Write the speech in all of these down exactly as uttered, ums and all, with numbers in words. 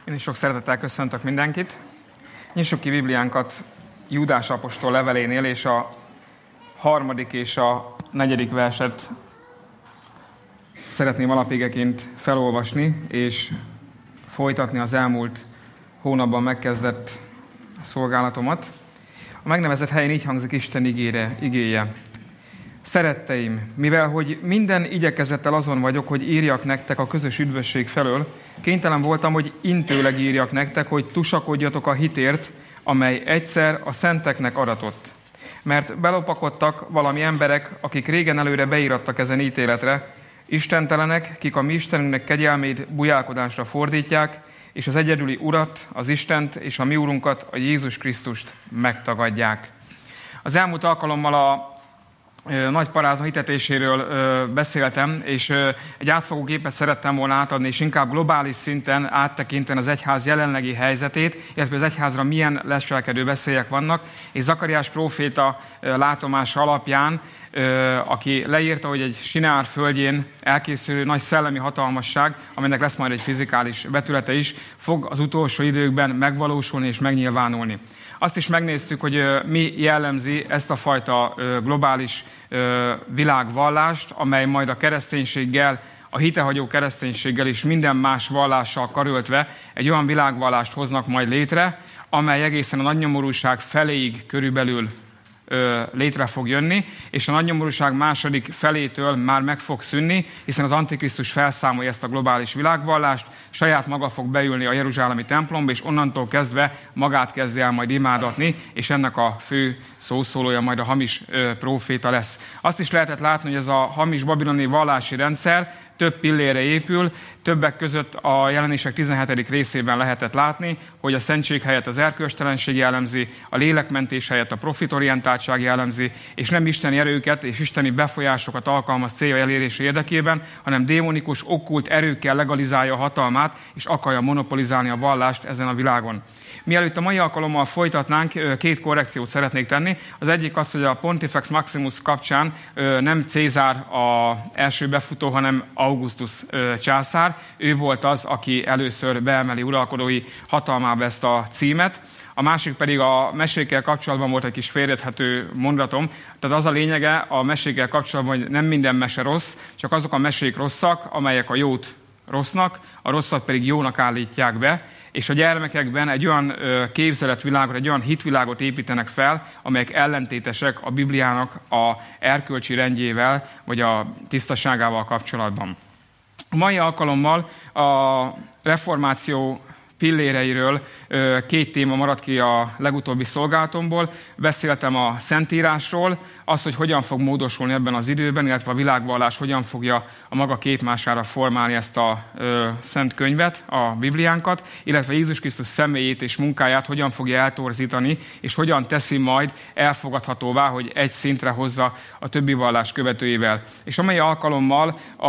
Én is sok szeretettel köszöntök mindenkit. Nyissuk ki Bibliánkat Júdás apostol levelénél, és a harmadik és a negyedik verset szeretném alapégeként felolvasni, és folytatni az elmúlt hónapban megkezdett szolgálatomat. A megnevezett helyen így hangzik Isten igére, igéje. Szeretteim, mivel hogy minden igyekezettel azon vagyok, hogy írjak nektek a közös üdvösség felől, kénytelen voltam, hogy intőleg írjak nektek, hogy tusakodjatok a hitért, amely egyszer a szenteknek adatott. Mert belopakodtak valami emberek, akik régen előre beírattak ezen ítéletre, istentelenek, kik a mi Istenünknek kegyelmét bujálkodásra fordítják, és az egyedüli Urat, az Istent és a mi Urunkat, a Jézus Krisztust megtagadják. Az elmúlt alkalommal a nagy paráza hitetéséről beszéltem, és egy átfogó képet szerettem volna átadni, és inkább globális szinten áttekinteni az egyház jelenlegi helyzetét, illetve az egyházra milyen leselkedő veszélyek vannak, és Zakariás próféta látomása alapján, aki leírta, hogy egy Sineár földjén elkészülő nagy szellemi hatalmasság, aminek lesz majd egy fizikális vetülete is, fog az utolsó időkben megvalósulni és megnyilvánulni. Azt is megnéztük, hogy mi jellemzi ezt a fajta globális világvallást, amely majd a kereszténységgel, a hitehagyó kereszténységgel és minden más vallással karöltve egy olyan világvallást hoznak majd létre, amely egészen a nagynyomorúság feléig körülbelül létre fog jönni, és a nagynyomorúság második felétől már meg fog szűnni, hiszen az Antikrisztus felszámolja ezt a globális világvallást, saját maga fog beülni a jeruzsálemi templomba, és onnantól kezdve magát kezdi el majd imádatni, és ennek a fő szószólója majd a hamis próféta lesz. Azt is lehetett látni, hogy ez a hamis babiloni vallási rendszer több pillére épül, többek között a Jelenések tizenhetedik részében lehetett látni, hogy a szentség helyett az erkölcstelenség jellemzi, a lélekmentés helyett a profitorientáltság jellemzi, és nem isteni erőket és isteni befolyásokat alkalmaz célja elérése érdekében, hanem démonikus, okkult erőkkel legalizálja a hatalmát, és akarja monopolizálni a vallást ezen a világon. Mielőtt a mai alkalommal folytatnánk, két korrekciót szeretnék tenni. Az egyik az, hogy a Pontifex Maximus kapcsán nem Cézár az első befutó, hanem Augustus császár. Ő volt az, aki először beemeli uralkodói hatalmába ezt a címet. A másik pedig a mesékkel kapcsolatban volt egy kis félreérthető mondatom. Tehát az a lényege a mesékkel kapcsolatban, hogy nem minden mese rossz, csak azok a mesék rosszak, amelyek a jót rossznak, a rosszat pedig jónak állítják be, és a gyermekekben egy olyan képzeletvilágot, egy olyan hitvilágot építenek fel, amelyek ellentétesek a Bibliának a erkölcsi rendjével, vagy a tisztaságával kapcsolatban. A mai alkalommal a reformáció pilléreiről két téma maradt ki a legutóbbi szolgálatomból. Beszéltem a Szentírásról, az, hogy hogyan fog módosulni ebben az időben, illetve a világvallás hogyan fogja a maga képmására formálni ezt a ö, szent könyvet, a Bibliánkat, illetve Jézus Krisztus személyét és munkáját hogyan fogja eltorzítani, és hogyan teszi majd elfogadhatóvá, hogy egy szintre hozza a többi vallás követőivel. És a mai alkalommal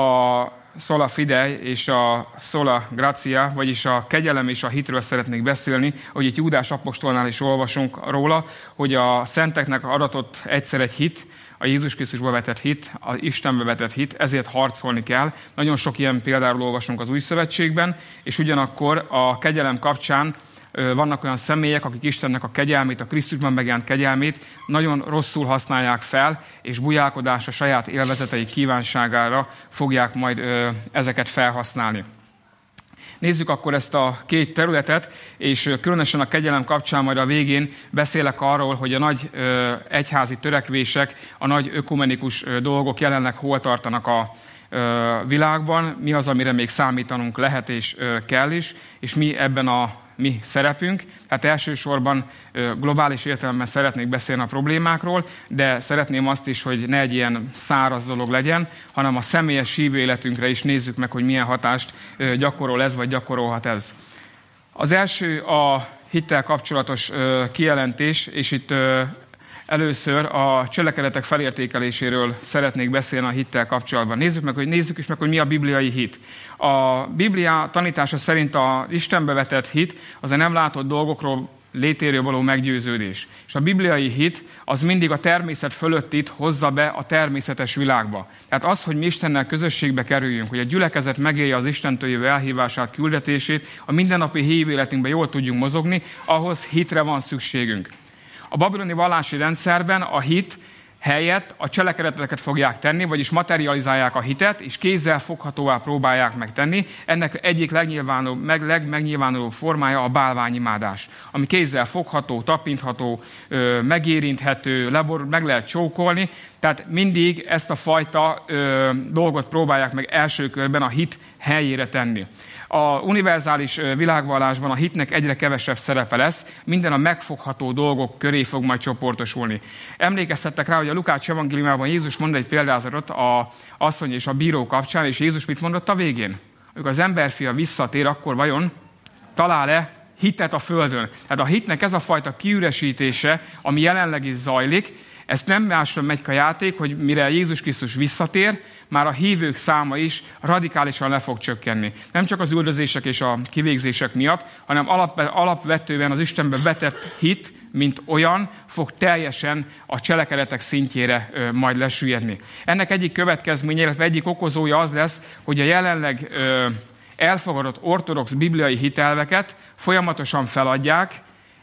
a Sola Fide és a Sola Gratia, vagyis a kegyelem és a hitről szeretnék beszélni, hogy itt Júdás apostolnál is olvasunk róla, hogy a szenteknek adatott egyszer egy hit, a Jézus Krisztusba vetett hit, az Istenbe vetett hit, ezért harcolni kell. Nagyon sok ilyen példáról olvasunk az Új Szövetségben, és ugyanakkor a kegyelem kapcsán vannak olyan személyek, akik Istennek a kegyelmét, a Krisztusban megjelent kegyelmét nagyon rosszul használják fel, és bujálkodás a saját élvezetei kívánságára fogják majd ö, ezeket felhasználni. Nézzük akkor ezt a két területet, és különösen a kegyelem kapcsán majd a végén beszélek arról, hogy a nagy ö, egyházi törekvések, a nagy ökumenikus ö, dolgok jelenleg hol tartanak a ö, világban, mi az, amire még számítanunk lehet és ö, kell is, és mi ebben a mi szerepünk. Hát elsősorban globális értelemben szeretnék beszélni a problémákról, de szeretném azt is, hogy ne egy ilyen száraz dolog legyen, hanem a személyes sívő életünkre is nézzük meg, hogy milyen hatást gyakorol ez, vagy gyakorolhat ez. Az első a hittel kapcsolatos kijelentés, és itt először a cselekedetek felértékeléséről szeretnék beszélni a hittel kapcsolatban. Nézzük, meg, hogy nézzük is meg, hogy mi a bibliai hit. A Biblia tanítása szerint az Istenbe vetett hit az a nem látott dolgokról létéről való meggyőződés. És a bibliai hit az mindig a természet fölöttit hozza be a természetes világba. Tehát az, hogy mi Istennel közösségbe kerüljünk, hogy a gyülekezet megélje az Istentől jövő elhívását, küldetését, a mindennapi hívő életünkben jól tudjunk mozogni, ahhoz hitre van szükségünk. A babiloni vallási rendszerben a hit helyett a cselekedeteket fogják tenni, vagyis materializálják a hitet, és kézzel foghatóvá próbálják megtenni. Ennek egyik legnyilvánuló, meg, legmegnyilvánuló formája a bálványimádás, ami kézzel fogható, tapintható, megérinthető, lebor, meg lehet csókolni. Tehát mindig ezt a fajta ö, dolgot próbálják meg első körben a hit helyére tenni. A univerzális világvallásban a hitnek egyre kevesebb szerepe lesz, minden a megfogható dolgok köré fog majd csoportosulni. Emlékeztettek rá, hogy a Lukács evangéliumában Jézus mond egy példázatot a asszony és a bíró kapcsán, és Jézus mit mondott a végén? Amikor az emberfia visszatér, akkor vajon talál-e hitet a földön? Tehát a hitnek ez a fajta kiüresítése, ami jelenleg is zajlik, ezt nem másra megy a játék, hogy mire Jézus Krisztus visszatér, már a hívők száma is radikálisan le fog csökkenni. Nem csak az üldözések és a kivégzések miatt, hanem alap, alapvetően az Istenbe vetett hit, mint olyan, fog teljesen a cselekedetek szintjére ö, majd lesüllyedni. Ennek egyik következménye, illetve egyik okozója az lesz, hogy a jelenleg ö, elfogadott ortodox bibliai hitelveket folyamatosan feladják,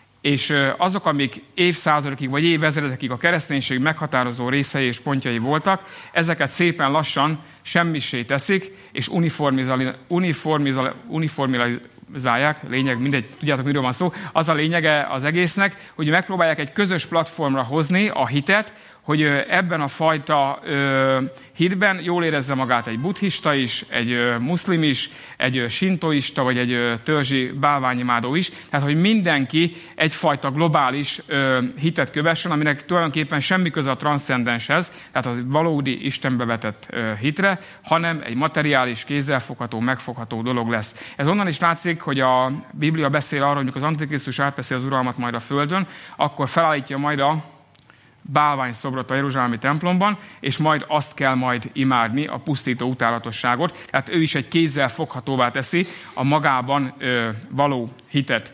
és azok, amik évszázadokig vagy évezredekig a kereszténység meghatározó részei és pontjai voltak, ezeket szépen lassan semmisé teszik, és uniformizál, uniformizál, uniformizálják, lényeg, mindegy, tudjátok, miről van szó, az a lényege az egésznek, hogy megpróbálják egy közös platformra hozni a hitet, hogy ebben a fajta ö, hitben jól érezze magát egy buddhista is, egy ö, muszlim is, egy ö, sintoista, vagy egy ö, törzsi bálványimádó is. Tehát, hogy mindenki egyfajta globális ö, hitet kövessen, aminek tulajdonképpen semmi köze a transzcendenshez, tehát a valódi Istenbe vetett ö, hitre, hanem egy materiális, kézzelfogható, megfogható dolog lesz. Ez onnan is látszik, hogy a Biblia beszél arról, hogy mikor az Antikrisztus átveszi az uralmat majd a földön, akkor felállítja majd a bálványszobrot a jeruzsálemi templomban, és majd azt kell majd imádni, a pusztító utálatosságot. Tehát ő is egy kézzel foghatóvá teszi a magában ö, való hitet.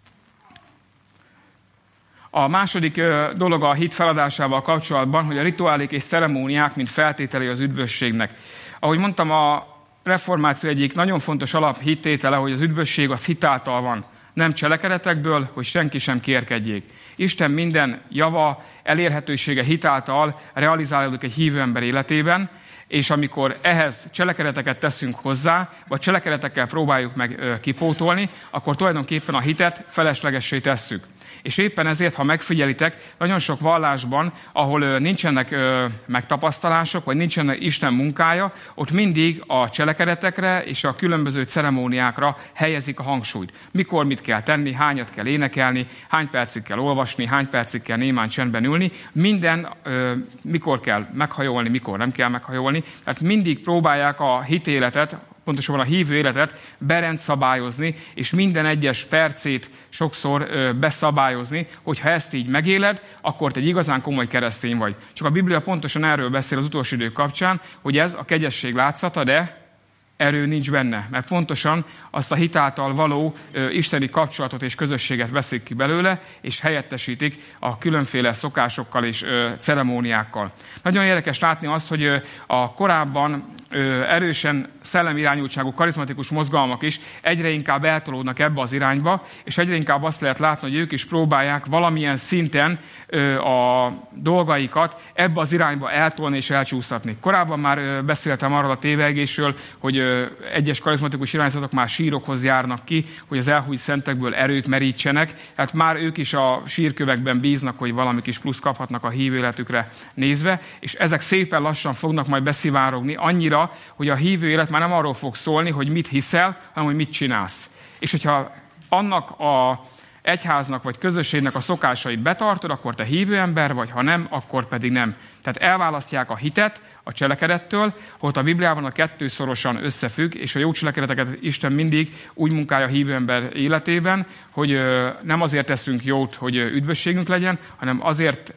A második ö, dolog a hit feladásával kapcsolatban, hogy a rituálék és ceremóniák, mint feltételei az üdvösségnek. Ahogy mondtam, a reformáció egyik nagyon fontos alaphittétele, hogy az üdvösség az hit által van, nem cselekedetekből, hogy senki sem kérkedjék. Isten minden java, elérhetősége hitáltal realizálódik egy hívő ember életében, és amikor ehhez cselekedeteket teszünk hozzá, vagy cselekedetekkel próbáljuk meg kipótolni, akkor tulajdonképpen a hitet feleslegessé tesszük. És éppen ezért, ha megfigyelitek, nagyon sok vallásban, ahol nincsenek megtapasztalások, vagy nincsenek Isten munkája, ott mindig a cselekedetekre és a különböző ceremóniákra helyezik a hangsúlyt. Mikor mit kell tenni, hányat kell énekelni, hány percig kell olvasni, hány percig kell némán csendben ülni, minden, mikor kell meghajolni, mikor nem kell meghajolni. Tehát mindig próbálják a hitéletet, pontosabban a hívő életet berendszabályozni, és minden egyes percét sokszor ö, beszabályozni, hogyha ezt így megéled, akkor te egy igazán komoly keresztény vagy. Csak a Biblia pontosan erről beszél az utolsó idők kapcsán, hogy ez a kegyesség látszata, de erő nincs benne, mert pontosan azt a hit által való ö, isteni kapcsolatot és közösséget veszik ki belőle, és helyettesítik a különféle szokásokkal és ö, ceremóniákkal. Nagyon érdekes látni azt, hogy ö, a korábban ö, erősen szellemirányultságú, karizmatikus mozgalmak is egyre inkább eltolódnak ebbe az irányba, és egyre inkább azt lehet látni, hogy ők is próbálják valamilyen szinten ö, a dolgaikat ebbe az irányba eltolni és elcsúsztatni. Korábban már ö, beszéltem arról a tévegésről, hogy ö, egyes karizmatikus irányzatok már sírokhoz járnak ki, hogy az elhúnyt szentekből erőt merítsenek, tehát már ők is a sírkövekben bíznak, hogy valami kis plusz kaphatnak a hívő életükre nézve, és ezek szépen lassan fognak majd beszivárogni annyira, hogy a hívő élet már nem arról fog szólni, hogy mit hiszel, hanem hogy mit csinálsz. És hogyha annak a egyháznak vagy közösségnek a szokásait betartod, akkor te hívő ember vagy, ha nem, akkor pedig nem. Tehát elválasztják a hitet a cselekedettől, hogy a Bibliában a kettő szorosan összefügg, és a jó cselekedeteket Isten mindig úgy munkálja a hívő ember életében, hogy nem azért teszünk jót, hogy üdvösségünk legyen, hanem azért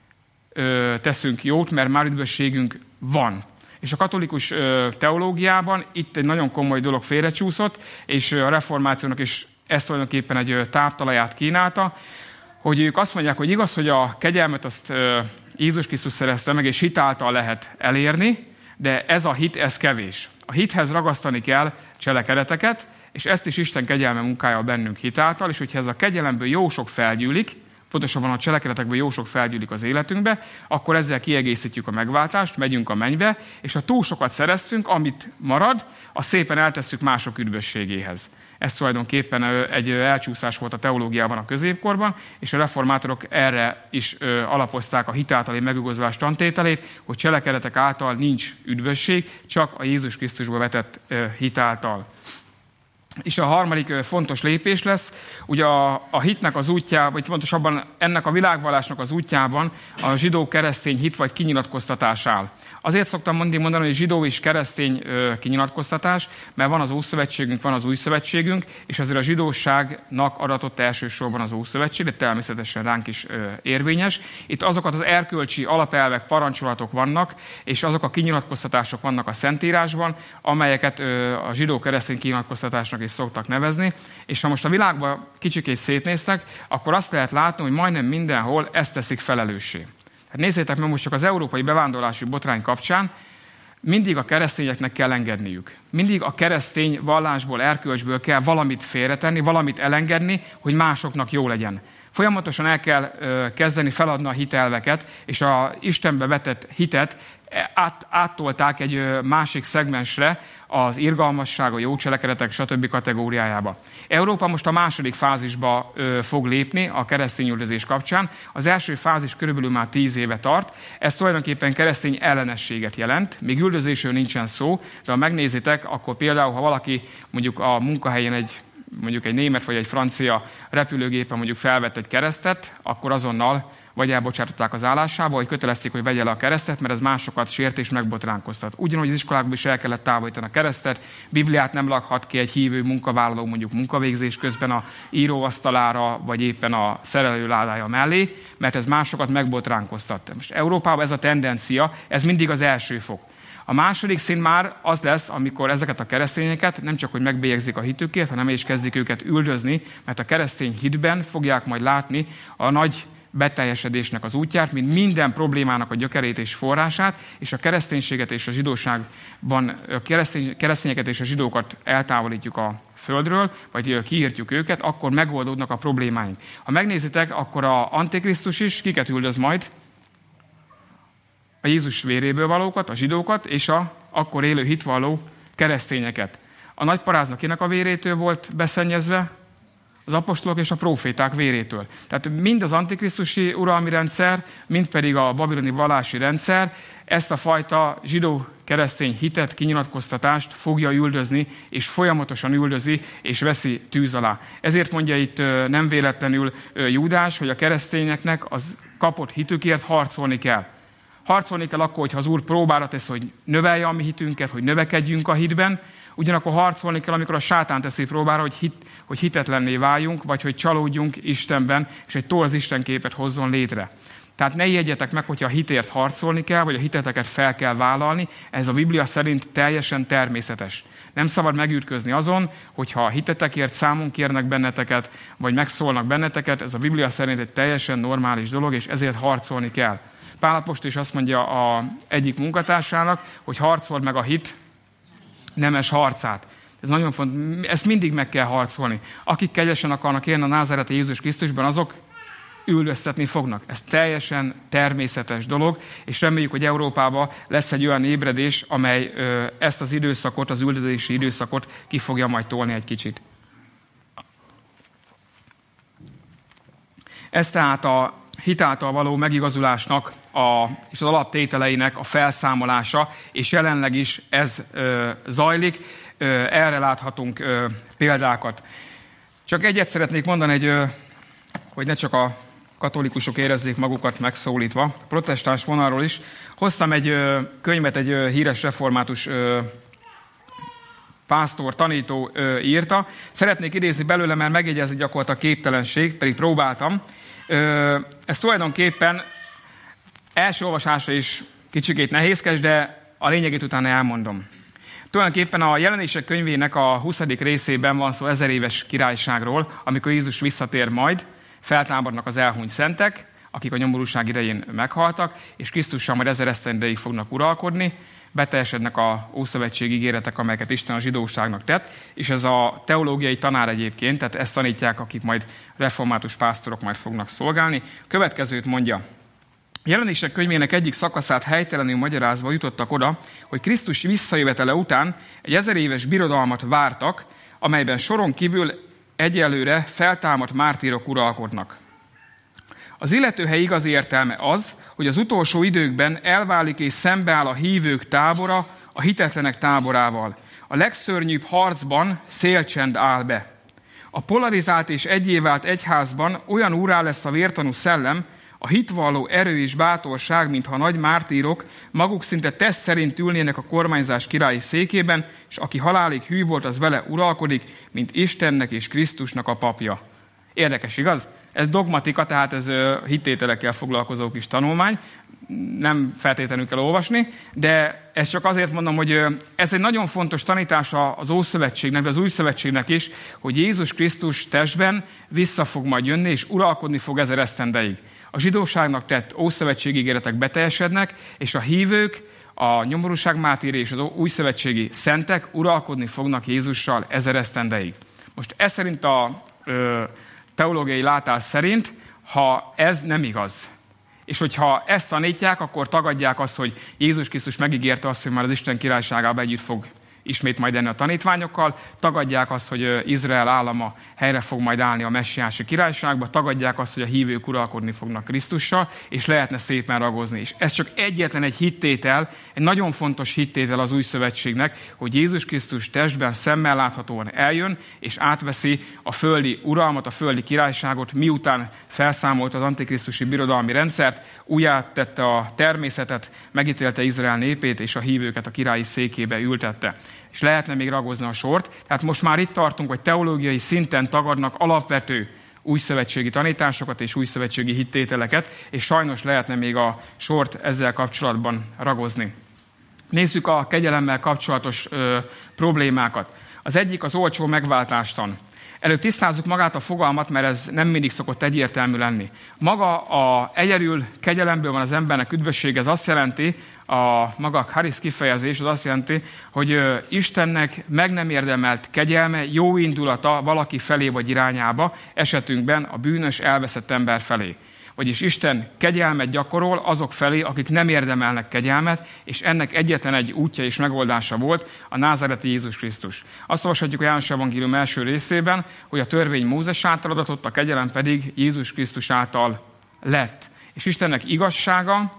teszünk jót, mert már üdvösségünk van. És a katolikus teológiában itt egy nagyon komoly dolog félrecsúszott, és a reformációnak is ez tulajdonképpen egy táptalaját kínálta, hogy ők azt mondják, hogy igaz, hogy a kegyelmet azt Jézus Krisztus szerezte meg, és hit által lehet elérni, de ez a hit, ez kevés. A hithez ragasztani kell cselekedeteket, és ezt is Isten kegyelme munkája bennünk hitáltal, és hogyha ez a kegyelemből jó sok felgyűlik, pontosabban a cselekedetekből jó sok felgyűlik az életünkbe, akkor ezzel kiegészítjük a megváltást, megyünk a mennybe, és ha túl sokat szereztünk, amit marad, azt szépen eltesszük mások üdvösségéhez. Ez tulajdonképpen egy elcsúszás volt a teológiában a középkorban, és a reformátorok erre is alapozták a hitáltali megigazulás tantételét, hogy cselekedetek által nincs üdvösség, csak a Jézus Krisztusba vetett hitáltal. És a harmadik fontos lépés lesz, ugye a, a hitnek az útjában, vagy pontosabban ennek a világvallásnak az útjában a zsidó-keresztény hit vagy kinyilatkoztatás áll. Azért szoktam mondani, hogy zsidó és keresztény ö, kinyilatkoztatás, mert van az Ószövetségünk, van az Új Szövetségünk, és azért a zsidóságnak adatott elsősorban az Ószövetség, de természetesen ránk is ö, érvényes. Itt azokat az erkölcsi alapelvek, parancsolatok vannak, és azok a kinyilatkoztatások vannak a Szentírásban, amelyeket ö, a zsidó-keresztény kinyilatkoztatásnak is szoktak nevezni. És ha most a világban kicsikét szétnéztek, akkor azt lehet látni, hogy majdnem mindenhol ezt teszik felelőssé. Hát nézzétek meg most csak az európai bevándorlási botrány kapcsán, mindig a keresztényeknek kell engedniük. Mindig a keresztény vallásból, erkölcsből kell valamit félretenni, valamit elengedni, hogy másoknak jó legyen. Folyamatosan el kell ö, kezdeni feladni a hitelveket, és a Istenbe vetett hitet át, áttolták egy ö, másik szegmensre, az irgalmasság, a jó cselekedetek, stb. Kategóriájába. Európa most a második fázisba ö, fog lépni a keresztényüldözés kapcsán. Az első fázis körülbelül már tíz éve tart. Ez tulajdonképpen keresztény ellenességet jelent. Még üldözésről nincsen szó, de ha megnézitek, akkor például, ha valaki mondjuk a munkahelyén egy mondjuk egy német vagy egy francia repülőgépen mondjuk felvett egy keresztet, akkor azonnal vagy elbocsátották az állásába, vagy kötelezték, hogy vegye le a keresztet, mert ez másokat sért és megbotránkoztat. Ugyanúgy az iskolákból is el kellett távolítani a keresztet, Bibliát nem lakhat ki egy hívő munkavállaló mondjuk munkavégzés közben a íróasztalára, vagy éppen a szerelőládája mellé, mert ez másokat megbotránkoztat. Most Európában ez a tendencia, ez mindig az első fok. A második szint már az lesz, amikor ezeket a keresztényeket nem csak, hogy megbélyegzik a hitükért, hanem is kezdik őket üldözni, mert a keresztény hitben fogják majd látni a nagy beteljesedésnek az útját, mint minden problémának a gyökerét és forrását, és a kereszténységet és a zsidóságban, a keresztény, keresztényeket és a zsidókat eltávolítjuk a földről, vagy kiírtjuk őket, akkor megoldódnak a problémáink. Ha megnézitek, akkor a Antikrisztus is kiket üldöz majd? A Jézus véréből valókat, a zsidókat, és a akkor élő hitvalló keresztényeket. A nagy parázna kinek a vérétől volt beszennyezve? Az apostolok és a próféták vérétől. Tehát mind az antikrisztusi uralmi rendszer, mind pedig a babiloni vallási rendszer ezt a fajta zsidó-keresztény hitet, kinyilatkoztatást fogja üldözni, és folyamatosan üldözi, és veszi tűz alá. Ezért mondja itt nem véletlenül Júdás, hogy a keresztényeknek az kapott hitükért harcolni kell. Harcolni kell akkor, hogyha az Úr próbára tesz, hogy növelje a mi hitünket, hogy növekedjünk a hitben, ugyanakkor harcolni kell, amikor a sátán teszi próbára, hogy, hit, hogy hitetlenné váljunk, vagy hogy csalódjunk Istenben, és egy torz Istenképet hozzon létre. Tehát ne ijedjetek meg, hogyha a hitért harcolni kell, vagy a hiteteket fel kell vállalni, ez a Biblia szerint teljesen természetes. Nem szabad megütközni azon, hogyha a hitetekért számon kérnek benneteket, vagy megszólnak benneteket, ez a Biblia szerint egy teljesen normális dolog, és ezért harcolni kell. Pál apostol is azt mondja a egyik munkatársának, hogy harcold meg a hit nemes harcát. Ez nagyon fontos, ezt mindig meg kell harcolni. Akik kegyesen akarnak élni a názáreti Jézus Krisztusban, azok üldöztetni fognak. Ez teljesen természetes dolog, és reméljük, hogy Európában lesz egy olyan ébredés, amely ö, ezt az időszakot, az üldözési időszakot ki fogja majd tolni egy kicsit. Ez tehát a hit által való megigazulásnak a, és az alaptételeinek a felszámolása, és jelenleg is ez ö, zajlik. Ö, erre láthatunk ö, példákat. Csak egyet szeretnék mondani, egy, ö, hogy ne csak a katolikusok érezzék magukat megszólítva, a protestáns vonalról is. Hoztam egy ö, könyvet, egy ö, híres református ö, pásztor, tanító ö, írta. Szeretnék idézni belőle, mert megjegyezni gyakorlatilag képtelenség, pedig próbáltam. Ez tulajdonképpen első olvasásra is kicsikét nehézkes, de a lényegét utána elmondom. Tulajdonképpen a Jelenések könyvének a huszadik részében van szó ezer éves királyságról, amikor Jézus visszatér majd, feltámadnak az elhunyt szentek, akik a nyomorúság idején meghaltak, és Krisztussal majd ezer esztendeig fognak uralkodni, beteljesednek a ószövetségi ígéretek, amelyeket Isten a zsidóságnak tett, és ez a teológiai tanár egyébként, tehát ezt tanítják, akik majd református pásztorok majd fognak szolgálni. Következőt mondja: Jelenések könyvének egyik szakaszát helytelenül magyarázva jutottak oda, hogy Krisztus visszajövetele után egy ezer éves birodalmat vártak, amelyben soron kívül egyelőre feltámadt mártírok uralkodnak. Az illetőhely igazi értelme az, hogy az utolsó időkben elválik és szembeáll a hívők tábora a hitetlenek táborával. A legszörnyűbb harcban szélcsend áll be. A polarizált és egyé vált egyházban olyan úrrá lesz a vértanú szellem, a hitvalló erő és bátorság, mintha nagy mártírok maguk szinte tesz szerint ülnének a kormányzás királyi székében, és aki halálig hű volt, az vele uralkodik, mint Istennek és Krisztusnak a papja. Érdekes, igaz? Ez dogmatika, tehát ez hittételekkel foglalkozó kis tanulmány, nem feltétlenül kell olvasni, de ezt csak azért mondom, hogy ez egy nagyon fontos tanítása az Ószövetségnek, de az Új Szövetségnek is, hogy Jézus Krisztus testben vissza fog majd jönni, és uralkodni fog ezer esztendeig. A zsidóságnak tett ószövetségi ígéretek beteljesednek, és a hívők, a nyomorúság mártíri és az újszövetségi szentek uralkodni fognak Jézussal ezer esztendeig. Most ez szerint a ö, teológiai látás szerint, ha ez nem igaz, és hogyha ezt tanítják, akkor tagadják azt, hogy Jézus Krisztus megígérte azt, hogy már az Isten királyságában együtt fog ismét majd enni a tanítványokkal, tagadják azt, hogy Izrael állama helyre fog majd állni a messiási királyságba, tagadják azt, hogy a hívők uralkodni fognak Krisztussal, és lehetne szépen ragozni. És ez csak egyetlen egy hittétel, egy nagyon fontos hittétel az új szövetségnek, hogy Jézus Krisztus testben szemmel láthatóan eljön, és átveszi a földi uralmat, a földi királyságot, miután felszámolt az antikrisztusi birodalmi rendszert, újjátette a természetet, megítélte Izrael népét, és a hívőket a királyi székébe ültette. És lehetne még ragozni a sort. Tehát most már itt tartunk, hogy teológiai szinten tagadnak alapvető újszövetségi tanításokat és újszövetségi hittételeket, és sajnos lehetne még a sort ezzel kapcsolatban ragozni. Nézzük a kegyelemmel kapcsolatos ö, problémákat. Az egyik az olcsó megváltástan. Előbb tisztázzuk magát a fogalmat, mert ez nem mindig szokott egyértelmű lenni. Maga a egyedül kegyelemből van az embernek üdvösség, ez azt jelenti, a maga charis kifejezés az azt jelenti, hogy Istennek meg nem érdemelt kegyelme, jó indulata valaki felé vagy irányába, esetünkben a bűnös, elveszett ember felé. Vagyis Isten kegyelmet gyakorol azok felé, akik nem érdemelnek kegyelmet, és ennek egyetlen egy útja és megoldása volt a názáreti Jézus Krisztus. Azt olvashatjuk a János evangélium első részében, hogy a törvény Mózes által adatott, a kegyelem pedig Jézus Krisztus által lett. És Istennek igazsága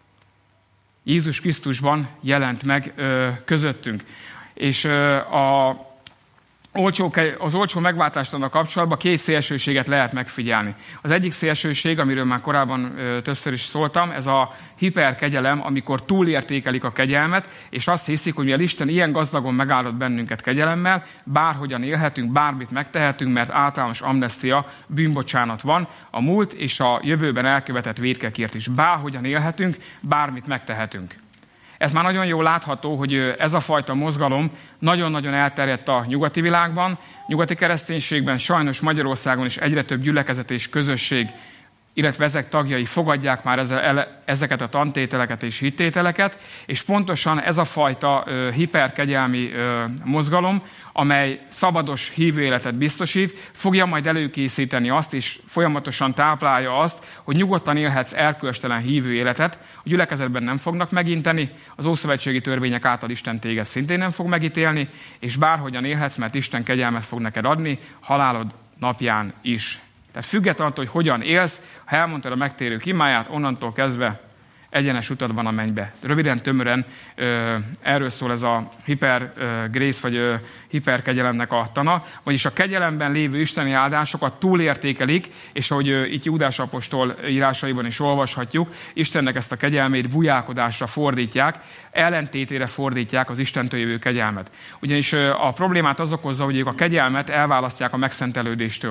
Jézus Krisztusban jelent meg ö, közöttünk. És ö, a Olcsó, az olcsó megváltástannal kapcsolatban két szélsőséget lehet megfigyelni. Az egyik szélsőség, amiről már korábban ö, többször is szóltam, ez a hiperkegyelem, amikor túlértékelik a kegyelmet, és azt hiszik, hogy mivel Isten ilyen gazdagon megáldott bennünket kegyelemmel, bárhogyan élhetünk, bármit megtehetünk, mert általános amnestia, bűnbocsánat van, a múlt és a jövőben elkövetett vétkekért is. Bárhogyan élhetünk, bármit megtehetünk. Ez már nagyon jól látható, hogy ez a fajta mozgalom nagyon-nagyon elterjedt a nyugati világban, nyugati kereszténységben, sajnos Magyarországon is egyre több gyülekezet és közösség, illetve ezek tagjai fogadják már ezeket a tantételeket és hittételeket, és pontosan ez a fajta hiperkegyelmi mozgalom, amely szabados hívőéletet biztosít, fogja majd előkészíteni azt, és folyamatosan táplálja azt, hogy nyugodtan élhetsz erkölcstelen hívőéletet, a gyülekezetben nem fognak meginteni, az ószövetségi törvények által Isten téged szintén nem fog megítélni, és bárhogyan élhetsz, mert Isten kegyelmet fog neked adni, halálod napján is. Tehát függetlenül attól, hogy hogyan élsz, ha elmondtad a megtérő imáját, onnantól kezdve egyenes utad van a mennybe. Röviden, tömören erről szól ez a hiper grace, vagy hiperkegyelemnek a tana, vagyis a kegyelemben lévő isteni áldásokat túlértékelik, és ahogy itt Júdás apostol írásaiban is olvashatjuk, Istennek ezt a kegyelmét bujálkodásra fordítják, ellentétére fordítják az Istentől jövő kegyelmet. Ugyanis a problémát az okozza, hogy ők a kegyelmet elválasztják a megszentelődéstől.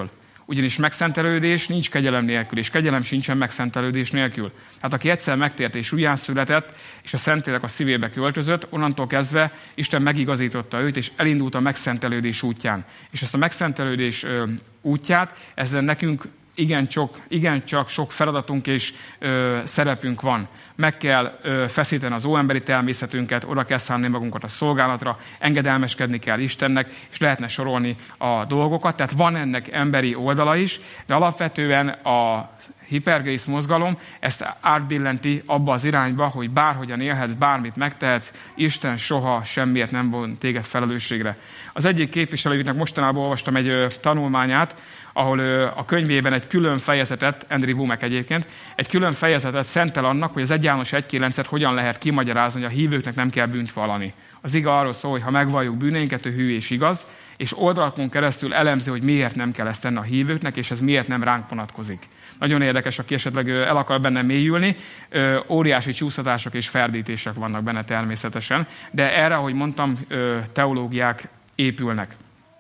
Ugyanis megszentelődés nincs kegyelem nélkül, és kegyelem sincsen megszentelődés nélkül. Hát aki egyszer megtért és újjászületett, és a Szentlélek a szívébe költözött, onnantól kezdve Isten megigazította őt, és elindult a megszentelődés útján. És ezt a megszentelődés útját, ezzel nekünk igencsak, igencsak sok feladatunk és ö, szerepünk van. Meg kell ö, feszíteni az óemberi természetünket, oda kell szállni magunkat a szolgálatra, engedelmeskedni kell Istennek, és lehetne sorolni a dolgokat. Tehát van ennek emberi oldala is, de alapvetően a hipergrész mozgalom ezt átbillenti abba az irányba, hogy bárhogyan élhetsz, bármit megtehetsz, Isten soha semmiért nem von téged felelősségre. Az egyik képviselőjüknek mostanában olvastam egy ö, tanulmányát, ahol ö, a könyvében egy külön fejezetet, Andrew Womack egyébként, egy külön fejezetet szentel annak, hogy az egy János egy kilencet hogyan lehet kimagyarázni, hogy a hívőknek nem kell bűnt vallani. Az ige arról szól, hogy ha megvalljuk bűneinket, ő hű és igaz, és oldalakon keresztül elemzi, hogy miért nem kell ezt tenni a hívőknek, és ez miért nem ránk vonatkozik. Nagyon érdekes, aki esetleg el akar benne mélyülni, óriási csúsztatások és ferdítések vannak benne természetesen, de erre, ahogy mondtam, teológiák épülnek.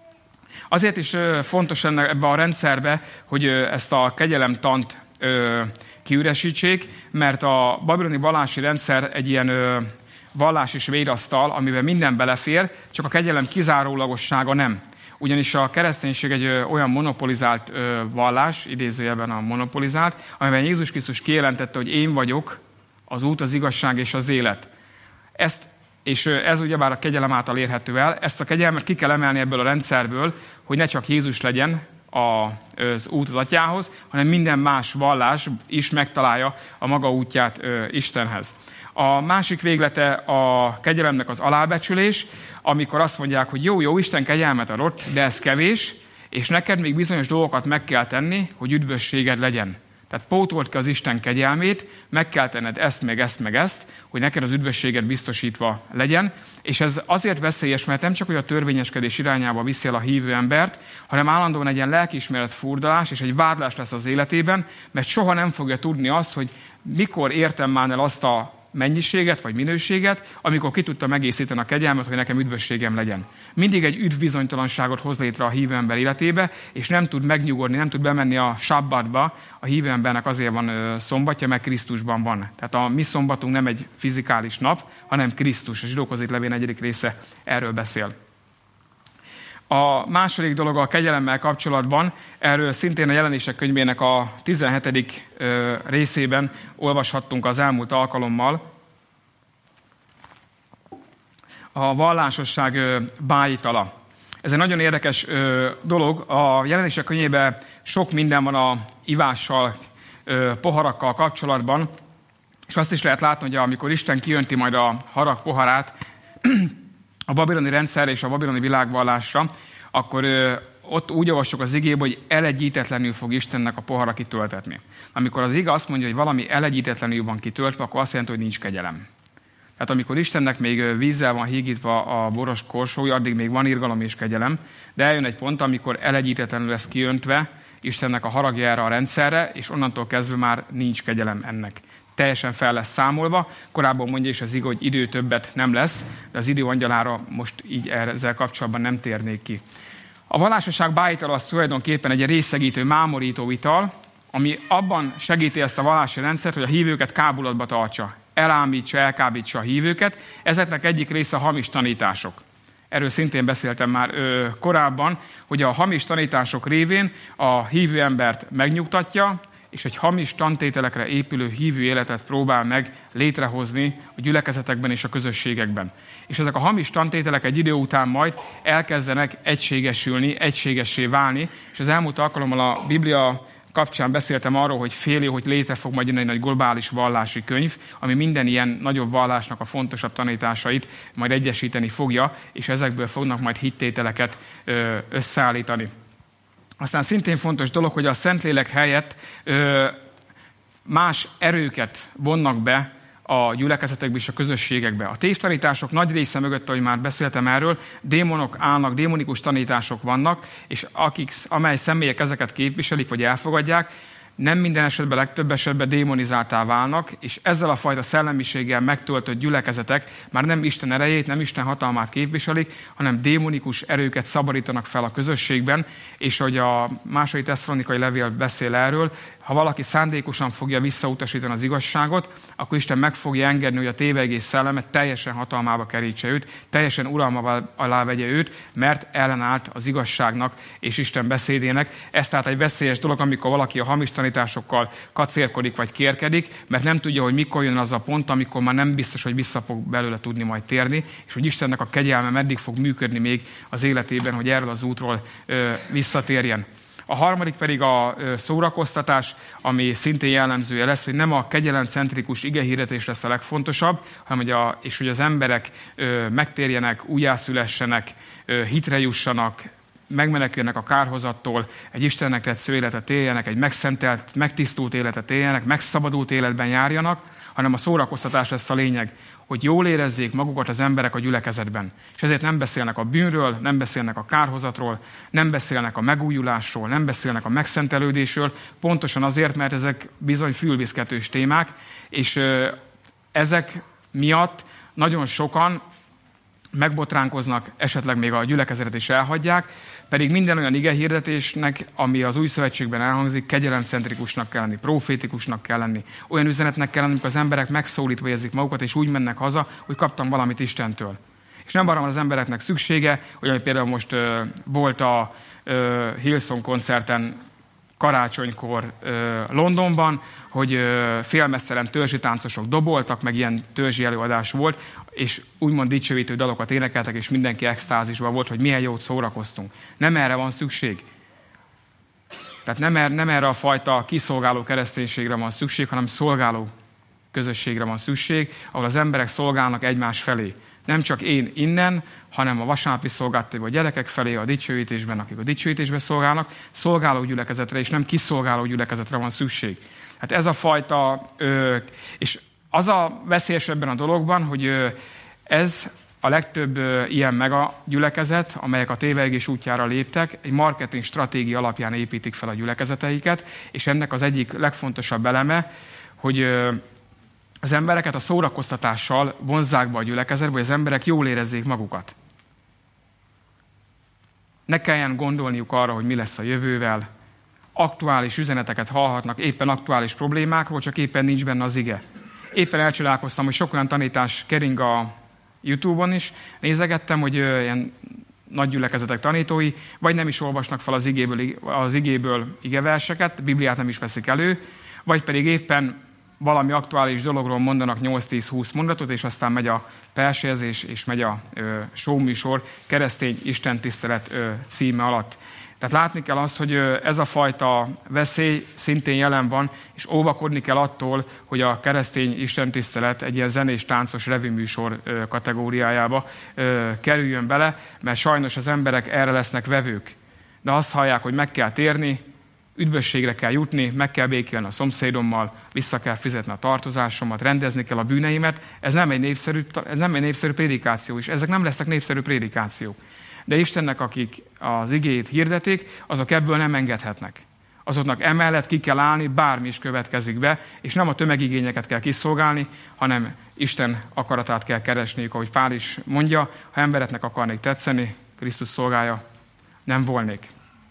Azért is fontos ennek ebbe a rendszerbe, hogy ezt a kegyelemtant kiüresítsék, mert a babiloni vallási rendszer egy ilyen vallás és vérasztal, amiben minden belefér, csak a kegyelem kizárólagossága nem. Ugyanis a kereszténység egy ö, olyan monopolizált ö, vallás, idézőjelben a monopolizált, amiben Jézus Krisztus kijelentette, hogy én vagyok az út, az igazság és az élet. Ezt, és ö, ez ugyebár a kegyelem által érhető el, ezt a kegyelmet ki kell emelni ebből a rendszerből, hogy ne csak Jézus legyen a, az út az atyához, hanem minden más vallás is megtalálja a maga útját ö, Istenhez. A másik véglete a kegyelemnek az alábecsülés, amikor azt mondják, hogy jó, jó, Isten kegyelmet adott, de ez kevés, és neked még bizonyos dolgokat meg kell tenni, hogy üdvösséged legyen. Tehát pótold ki az Isten kegyelmét, meg kell tenned ezt, meg ezt, meg ezt, hogy neked az üdvösséged biztosítva legyen. És ez azért veszélyes, mert nem csak hogy a törvényeskedés irányába viszi el a hívő embert, hanem állandóan egy ilyen lelkiismeret furdalás és egy vádlás lesz az életében, mert soha nem fogja tudni azt, hogy mikor értem már el azt a mennyiséget vagy minőséget, amikor ki tudtam egészíteni a kegyelmet, hogy nekem üdvösségem legyen. Mindig egy üdvbizonytalanságot hoz létre a hívő ember életébe, és nem tud megnyugodni, nem tud bemenni a sabbatba. A hívő embernek azért van ö, szombatja, mert Krisztusban van. Tehát a mi szombatunk nem egy fizikális nap, hanem Krisztus. A Zsidókhoz írt levél negyedik része erről beszél. A második dolog a kegyelemmel kapcsolatban, erről szintén a Jelenések könyvének a tizenhetedik részében olvashattunk az elmúlt alkalommal. A vallásosság bájitala. Ez egy nagyon érdekes dolog. A Jelenések könyvében sok minden van a ivással, poharakkal kapcsolatban, és azt is lehet látni, hogy amikor Isten kijönti majd a harag poharát, a babiloni rendszerre és a babiloni világvallásra, akkor ö, ott úgy olvassuk az igébe, hogy elegyítetlenül fog Istennek a pohara kitöltetni. Amikor az ige azt mondja, hogy valami elegyítetlenül van kitöltve, akkor azt jelenti, hogy nincs kegyelem. Tehát amikor Istennek még vízzel van hígítva a boros korsója, addig még van irgalom és kegyelem, de eljön egy pont, amikor elegyítetlenül lesz kiöntve Istennek a haragjára a rendszerre, és onnantól kezdve már nincs kegyelem ennek. Teljesen fel lesz számolva. Korábban mondja is az ige, hogy idő többet nem lesz, de az idő angyalára most így ezzel kapcsolatban nem térnék ki. A vallásosság bájitala az tulajdonképpen egy részegítő, mámorító ital, ami abban segíti ezt a vallási rendszert, hogy a hívőket kábulatba tartsa, elámítsa, elkábítsa a hívőket. Ezeknek egyik része a hamis tanítások. Erről szintén beszéltem már ö, korábban, hogy a hamis tanítások révén a hívő embert megnyugtatja, és egy hamis tantételekre épülő hívő életet próbál meg létrehozni a gyülekezetekben és a közösségekben. És ezek a hamis tantételek egy idő után majd elkezdenek egységesülni, egységessé válni, és az elmúlt alkalommal a Biblia kapcsán beszéltem arról, hogy fél év, hogy létre fog majd egy nagy globális vallási könyv, ami minden ilyen nagyobb vallásnak a fontosabb tanításait majd egyesíteni fogja, és ezekből fognak majd hittételeket összeállítani. Aztán szintén fontos dolog, hogy a Szentlélek helyett ö, más erőket vonnak be a gyülekezetekbe és a közösségekbe. A tévtanítások nagy része mögött, ahogy már beszéltem erről, démonok állnak, démonikus tanítások vannak, és akik, amely személyek ezeket képviselik vagy elfogadják, nem minden esetben, legtöbb esetben démonizáltá válnak, és ezzel a fajta szellemiséggel megtöltött gyülekezetek már nem Isten erejét, nem Isten hatalmát képviselik, hanem démonikus erőket szabadítanak fel a közösségben, és hogy a második Tesszalonikai levél beszél erről, ha valaki szándékosan fogja visszautasítani az igazságot, akkor Isten meg fogja engedni, hogy a tévegés szellemet teljesen hatalmába kerítse őt, teljesen uralma alá vegye őt, mert ellenállt az igazságnak és Isten beszédének. Ez tehát egy veszélyes dolog, amikor valaki a hamis tanításokkal kacérkodik vagy kérkedik, mert nem tudja, hogy mikor jön az a pont, amikor már nem biztos, hogy vissza fog belőle tudni majd térni, és hogy Istennek a kegyelme meddig fog működni még az életében, hogy erről az útról ö, visszatérjen. A harmadik pedig a szórakoztatás, ami szintén jellemzője lesz, hogy nem a kegyelemcentrikus igehirdetés lesz a legfontosabb, hanem hogy a, és hogy az emberek ö, megtérjenek, újjászülessenek, ö, hitre jussanak, megmeneküljenek a kárhozattól, egy Istennek tetsző életet éljenek, egy megszentelt, megtisztult életet éljenek, megszabadult életben járjanak, hanem a szórakoztatás lesz a lényeg, hogy jól érezzék magukat az emberek a gyülekezetben. És ezért nem beszélnek a bűnről, nem beszélnek a kárhozatról, nem beszélnek a megújulásról, nem beszélnek a megszentelődésről, pontosan azért, mert ezek bizony fülviszketős témák, és ezek miatt nagyon sokan megbotránkoznak, esetleg még a gyülekezetet is elhagyják, pedig minden olyan igehirdetésnek, ami az új szövetségben elhangzik, kegyelemcentrikusnak kell lenni, profétikusnak kell lenni. Olyan üzenetnek kell lenni, amikor az emberek megszólítva érzik magukat, és úgy mennek haza, hogy kaptam valamit Istentől. És nem arra van az embereknek szüksége, hogy ami például most uh, volt a uh, Hillsong koncerten karácsonykor uh, Londonban, hogy uh, félmeztelen törzsi táncosok doboltak, meg ilyen törzsi előadás volt, és úgymond dicsőítő dalokat énekeltek, és mindenki extázisban volt, hogy milyen jót szórakoztunk. Nem erre van szükség. Tehát nem, er, nem erre a fajta kiszolgáló kereszténységre van szükség, hanem szolgáló közösségre van szükség, ahol az emberek szolgálnak egymás felé. Nem csak én innen, hanem a vasárnapi szolgáltató gyerekek felé, a dicsőítésben, akik a dicsőítésben szolgálnak, szolgáló gyülekezetre, és nem kiszolgáló gyülekezetre van szükség. Hát ez a fajta, ö, és az a veszélyes ebben a dologban, hogy ö, ez a legtöbb ö, ilyen mega gyülekezet, amelyek a tévegés útjára léptek, egy marketing stratégia alapján építik fel a gyülekezeteiket, és ennek az egyik legfontosabb eleme, hogy ö, az embereket a szórakoztatással vonzzák be a gyülekezetbe, hogy az emberek jól érezzék magukat. Ne kelljen gondolniuk arra, hogy mi lesz a jövővel. Aktuális üzeneteket hallhatnak, éppen aktuális problémákról, csak éppen nincs benne az ige. Éppen elcsodálkoztam, hogy sok olyan tanítás kering a YouTube-on is. Nézegettem, hogy ilyen nagy gyülekezetek tanítói, vagy nem is olvasnak fel az igéből, az igéből igeverseket, Bibliát nem is veszik elő, vagy pedig éppen valami aktuális dologról mondanak nyolc-tíz-húsz mondatot, és aztán megy a persejezés, és megy a ö, showműsor keresztény istentisztelet ö, címe alatt. Tehát látni kell azt, hogy ö, ez a fajta veszély szintén jelen van, és óvakodni kell attól, hogy a keresztény istentisztelet egy ilyen zenés, táncos revüműsor ö, kategóriájába ö, kerüljön bele, mert sajnos az emberek erre lesznek vevők. De azt hallják, hogy meg kell térni, üdvösségre kell jutni, meg kell békélni a szomszédommal, vissza kell fizetni a tartozásomat, rendezni kell a bűneimet. Ez nem egy népszerű, ez nem egy népszerű prédikáció is. Ezek nem lesznek népszerű prédikációk. De Istennek, akik az igéjét hirdetik, azok ebből nem engedhetnek. Azoknak emellett ki kell állni, bármi is következik be, és nem a tömegigényeket kell kiszolgálni, hanem Isten akaratát kell keresniük, ahogy Pál is mondja, ha embereknek akarnék tetszeni, Krisztus szolgája nem volnék.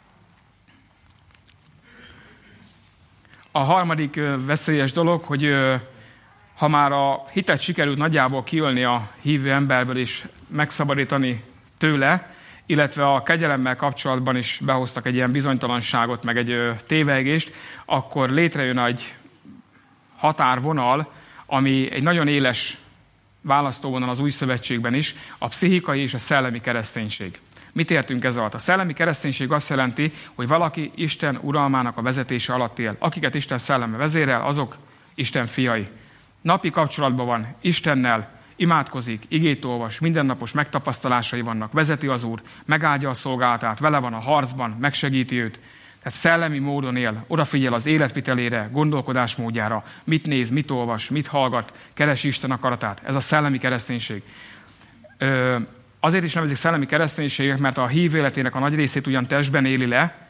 A harmadik veszélyes dolog, hogy ha már a hitet sikerült nagyjából kiölni a hívő emberből és megszabadítani tőle, illetve a kegyelemmel kapcsolatban is behoztak egy ilyen bizonytalanságot, meg egy tévegést, akkor létrejön egy határvonal, ami egy nagyon éles választóvonal az új szövetségben is, a pszichikai és a szellemi kereszténység. Mit értünk ez alatt? A szellemi kereszténység azt jelenti, hogy valaki Isten uralmának a vezetése alatt él. Akiket Isten szelleme vezérel, azok Isten fiai. Napi kapcsolatban van Istennel, imádkozik, igét olvas, mindennapos megtapasztalásai vannak, vezeti az Úr, megáldja a szolgálatát, vele van a harcban, megsegíti őt. Tehát szellemi módon él, odafigyel az életvitelére, gondolkodásmódjára, mit néz, mit olvas, mit hallgat, keresi Isten akaratát. Ez a szellemi kereszténység. Ö- Azért is nevezik szellemi kereszténységek, mert a hív életének a nagy részét ugyan testben éli le,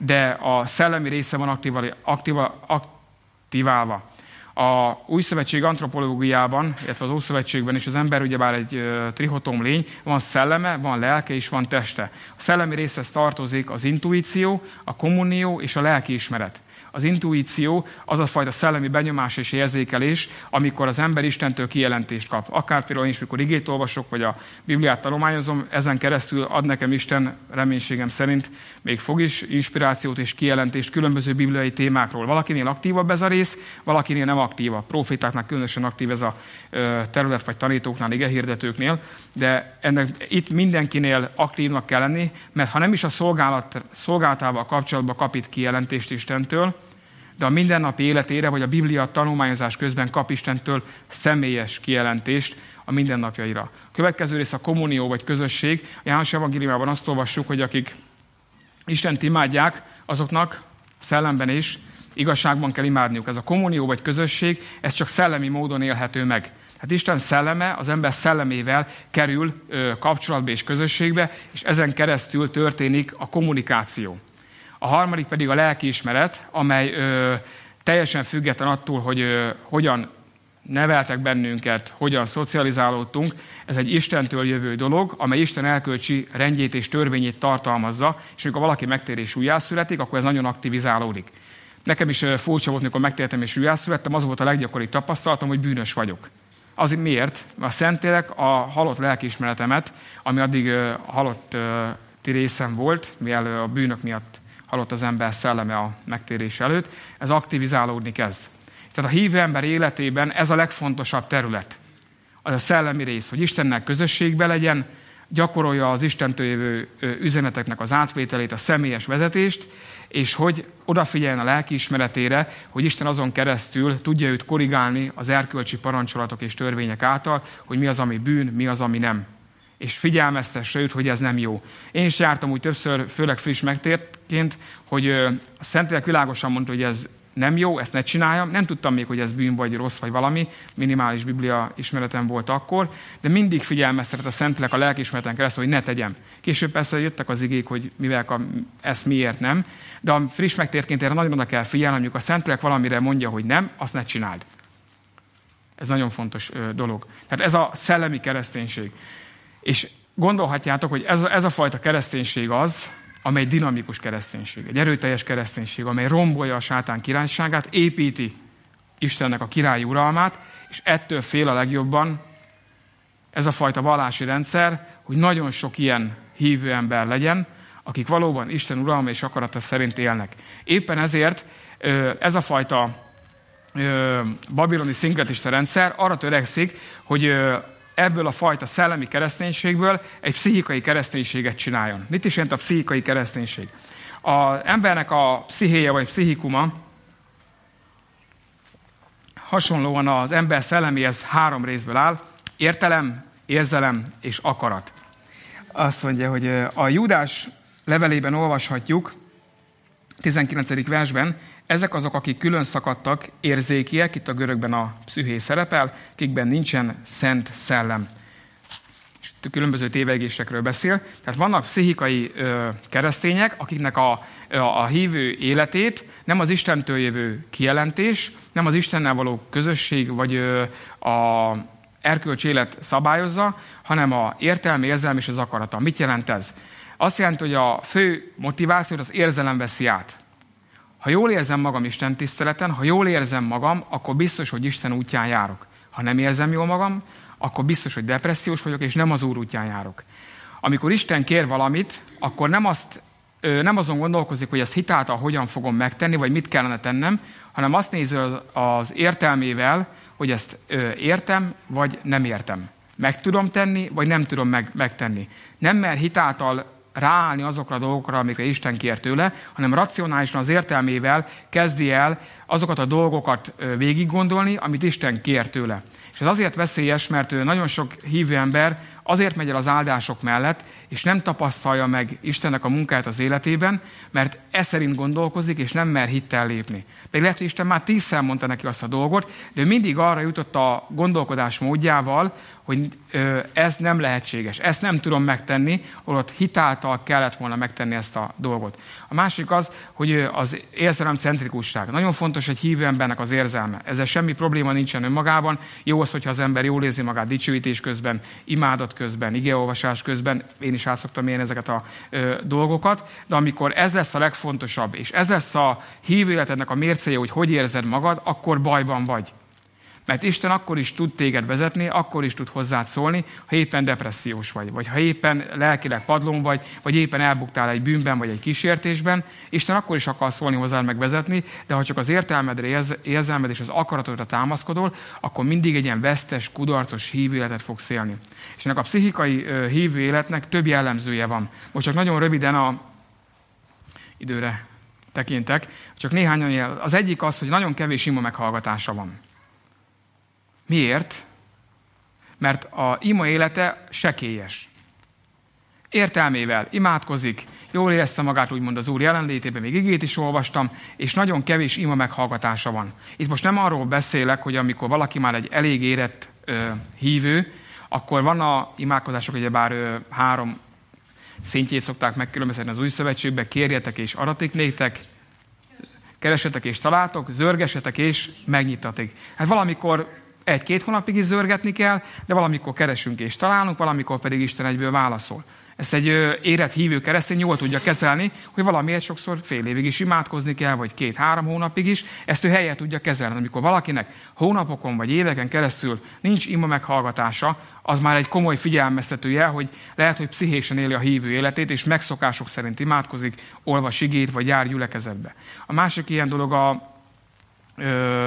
de a szellemi része van aktivál, aktivál, aktiválva. A Új Szövetség antropológiában, illetve az Ószövetségben is az ember ugyebár egy uh, trihotom lény, van szelleme, van lelke és van teste. A szellemi részhez tartozik az intuíció, a kommunió és a lelkiismeret. Az intuíció az a fajta szellemi benyomás és érzékelés, amikor az ember Istentől kijelentést kap. Akár például én is, mikor igét olvasok, vagy a Bibliát tanulmányozom, ezen keresztül ad nekem Isten, reménységem szerint, még fog is inspirációt és kijelentést különböző bibliai témákról. Valakinél aktívabb ez a rész, valakinél nem aktívabb. Profétáknál különösen aktív ez a terület, vagy tanítóknál, igehirdetőknél, de ennek itt mindenkinél aktívnak kell lenni, mert ha nem is a szolgálat, szolgálatával kapcsolatban kap itt kijelentést Istentől, de a mindennapi életére, vagy a Biblia tanulmányozás közben kap Istentől személyes kijelentést a mindennapjaira. A következő rész a kommunió, vagy közösség. A János evangéliumában azt olvassuk, hogy akik Istent imádják, azoknak szellemben is igazságban kell imádniuk. Ez a kommunió, vagy közösség, ez csak szellemi módon élhető meg. Hát Isten szelleme az ember szellemével kerül ö, kapcsolatba és közösségbe, és ezen keresztül történik a kommunikáció. A harmadik pedig a lelkiismeret, amely ö, teljesen független attól, hogy ö, hogyan neveltek bennünket, hogyan szocializálódtunk. Ez egy Istentől jövő dolog, amely Isten elkölcsi rendjét és törvényét tartalmazza, és amikor valaki megtér és újjászületik, akkor ez nagyon aktivizálódik. Nekem is furcsa volt, mikor megtértem és újjászülettem, az volt a leggyakoribb tapasztalatom, hogy bűnös vagyok. Azért miért? Mert a Szentlélek a halott lelkiismeretemet, ami addig a halotti részem volt, mivel a bűnök miatt halott az ember szelleme a megtérés előtt, ez aktivizálódni kezd. Tehát a hívő ember életében ez a legfontosabb terület. Az a szellemi rész, hogy Istennel közösségben legyen, gyakorolja az Istentől jövő üzeneteknek az átvételét, a személyes vezetést, és hogy odafigyeljen a lelkiismeretére, hogy Isten azon keresztül tudja őt korrigálni az erkölcsi parancsolatok és törvények által, hogy mi az, ami bűn, mi az, ami nem. És figyelmeztesse őt, hogy ez nem jó. Én is jártam úgy többször, főleg friss megtértként, hogy a Szentlélek világosan mondta, hogy ez nem jó, ezt ne csináljam. Nem tudtam még, hogy ez bűn vagy rossz vagy valami, minimális Biblia ismeretem volt akkor, de mindig figyelmeztetett a Szentlélek a lelkiismereten keresztül, hogy ne tegyem. Később persze jöttek az igék, hogy mivel a, ezt miért nem, de a friss megtértként erre nagyon oda kell figyelni, amikor a Szentlélek valamire mondja, hogy nem, azt ne csináld. Ez nagyon fontos ö, dolog. Tehát ez a szellemi kereszténység. És gondolhatjátok, hogy ez a, ez a fajta kereszténység az, amely dinamikus kereszténység, egy erőteljes kereszténység, amely rombolja a sátán királyságát, építi Istennek a királyi uralmát, és ettől fél a legjobban ez a fajta vallási rendszer, hogy nagyon sok ilyen hívő ember legyen, akik valóban Isten uralma és akarata szerint élnek. Éppen ezért ez a fajta babiloni szinkretista rendszer arra törekszik, hogy ebből a fajta szellemi kereszténységből egy pszichikai kereszténységet csináljon. Mit is jelent a pszichikai kereszténység? Az embernek a pszichéje vagy pszichikuma hasonlóan az ember szelleméhez három részből áll: értelem, érzelem és akarat. Azt mondja, hogy a Júdás levelében olvashatjuk, tizenkilencedik versben, ezek azok, akik külön szakadtak, érzékiek, itt a görögben a psziché szerepel, akikben nincsen szent szellem. És különböző tévegésekről beszél. Tehát vannak pszichikai ö, keresztények, akiknek a, a, a hívő életét nem az Istentől jövő kijelentés, nem az Istennel való közösség, vagy ö, a erkölcsi élet szabályozza, hanem a értelmi, érzelem és az akarata. Mit jelent ez? Azt jelenti, hogy a fő motivációt az érzelem veszi át. Ha jól érzem magam Isten tiszteleten, ha jól érzem magam, akkor biztos, hogy Isten útján járok. Ha nem érzem jól magam, akkor biztos, hogy depressziós vagyok, és nem az Úr útján járok. Amikor Isten kér valamit, akkor nem, azt, nem azon gondolkozik, hogy ezt hitáltal hogyan fogom megtenni, vagy mit kellene tennem, hanem azt nézi az, az értelmével, hogy ezt értem, vagy nem értem. Meg tudom tenni, vagy nem tudom meg, megtenni. Nem mer hitáltal ráállni azokra a dolgokra, amikre Isten kér tőle, hanem racionálisan az értelmével kezdi el azokat a dolgokat végig gondolni, amit Isten kér tőle. És ez azért veszélyes, mert nagyon sok hívő ember azért megy el az áldások mellett, és nem tapasztalja meg Istennek a munkáját az életében, mert e szerint gondolkozik, és nem mer hittel lépni. Pedig lehet, hogy Isten már tízszer mondta neki azt a dolgot, de ő mindig arra jutott a gondolkodás módjával, hogy ez nem lehetséges, ezt nem tudom megtenni, holott hitáltal kellett volna megtenni ezt a dolgot. A másik az, hogy az érzelemcentrikusság. Nagyon fontos egy hívő embernek az érzelme. Ezzel semmi probléma nincsen önmagában. Jó az, hogyha az ember jól érzi magát dicsőítés közben, imádat közben, igeolvasás közben. Én is át szoktam élni ezeket a ö, dolgokat. De amikor ez lesz a legfontosabb, és ez lesz a hívő életednek a mércéje, hogy hogy érzed magad, akkor bajban vagy. Mert Isten akkor is tud téged vezetni, akkor is tud hozzád szólni, ha éppen depressziós vagy, vagy ha éppen lelkileg padlón vagy, vagy éppen elbuktál egy bűnben, vagy egy kísértésben. Isten akkor is akar szólni hozzád meg vezetni, de ha csak az értelmedre, érzelmed és az akaratodra támaszkodol, akkor mindig egy ilyen vesztes, kudarcos hívő életet fogsz élni. És ennek a pszichikai hívő életnek több jellemzője van. Most csak nagyon röviden a időre tekintek, csak néhányan jel. Az egyik az, hogy nagyon kevés ima meghallgatása van. Miért? Mert a ima élete sekélyes. Értelmével imádkozik, jól érezte magát úgymond az Úr jelenlétében, még igét is olvastam, és nagyon kevés ima meghallgatása van. Itt most nem arról beszélek, hogy amikor valaki már egy elég érett ö, hívő, akkor van a imádkozások, ugyebár ö, három szintjét szokták megkülönböztetni az Új Szövetségben, kérjetek és adatik néktek, keresetek és találtok, zörgesetek és megnyitatik. Hát valamikor egy-két hónapig is zörgetni kell, de valamikor keresünk és találunk, valamikor pedig Isten egyből válaszol. Ezt egy érett hívő keresztény jól tudja kezelni, hogy valamiért sokszor fél évig is imádkozni kell, vagy két-három hónapig is, ezt ő helyet tudja kezelni. Amikor valakinek hónapokon vagy éveken keresztül nincs ima meghallgatása, az már egy komoly figyelmeztetője, hogy lehet, hogy pszichésen éli a hívő életét, és megszokások szerint imádkozik, olvas igét, vagy jár gyülekezetbe. A másik ilyen dolog a... Ö,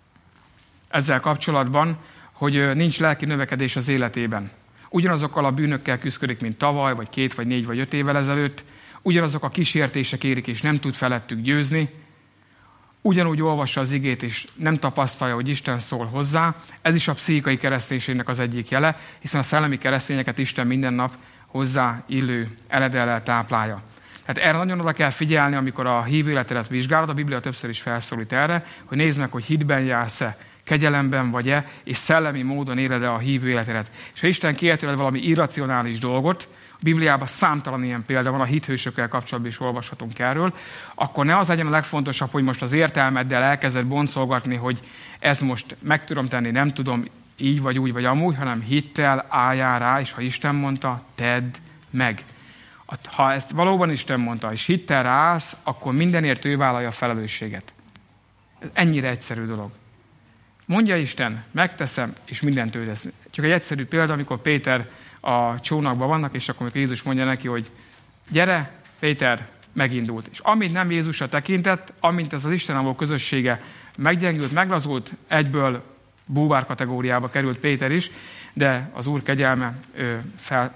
ezzel kapcsolatban, hogy nincs lelki növekedés az életében. Ugyanazokkal a bűnökkel küszködik, mint tavaly, vagy két, vagy négy, vagy öt évvel ezelőtt. Ugyanazok a kísértések érik, és nem tud felettük győzni. Ugyanúgy olvassa az igét, és nem tapasztalja, hogy Isten szól hozzá. Ez is a pszichikai kereszténységnek az egyik jele, hiszen a szellemi keresztényeket Isten minden nap hozzá illő eledellel táplálja. Tehát erre nagyon oda kell figyelni, amikor a hívő életedet vizsgálod. A Biblia többször is felszólít erre, hogy nézd meg, hogy hitben jársz-e, kegyelemben vagy-e, és szellemi módon éled-e a hívő életedet. És ha Isten kér tőled valami irracionális dolgot, a Bibliában számtalan ilyen példa van, a hithősökkel kapcsolatban is olvashatunk erről, akkor ne az legyen a legfontosabb, hogy most az értelmeddel elkezded boncolgatni, hogy ez most meg tudom tenni, nem tudom, így vagy úgy vagy amúgy, hanem hittel álljál rá, és ha Isten mondta, tedd meg. Ha ezt valóban Isten mondta, és hittel ráállsz, akkor mindenért ő vállalja a felelősséget. Ez ennyire egyszerű dolog. Mondja Isten, megteszem, és mindent ő lesz. Csak egy egyszerű példa, amikor Péter a csónakban vannak, és akkor Jézus mondja neki, hogy gyere, Péter megindult. És amint nem Jézusra tekintett, amint ez az Istennel való közössége meggyengült, meglazult, egyből búvár kategóriába került Péter is, de az Úr kegyelme fel,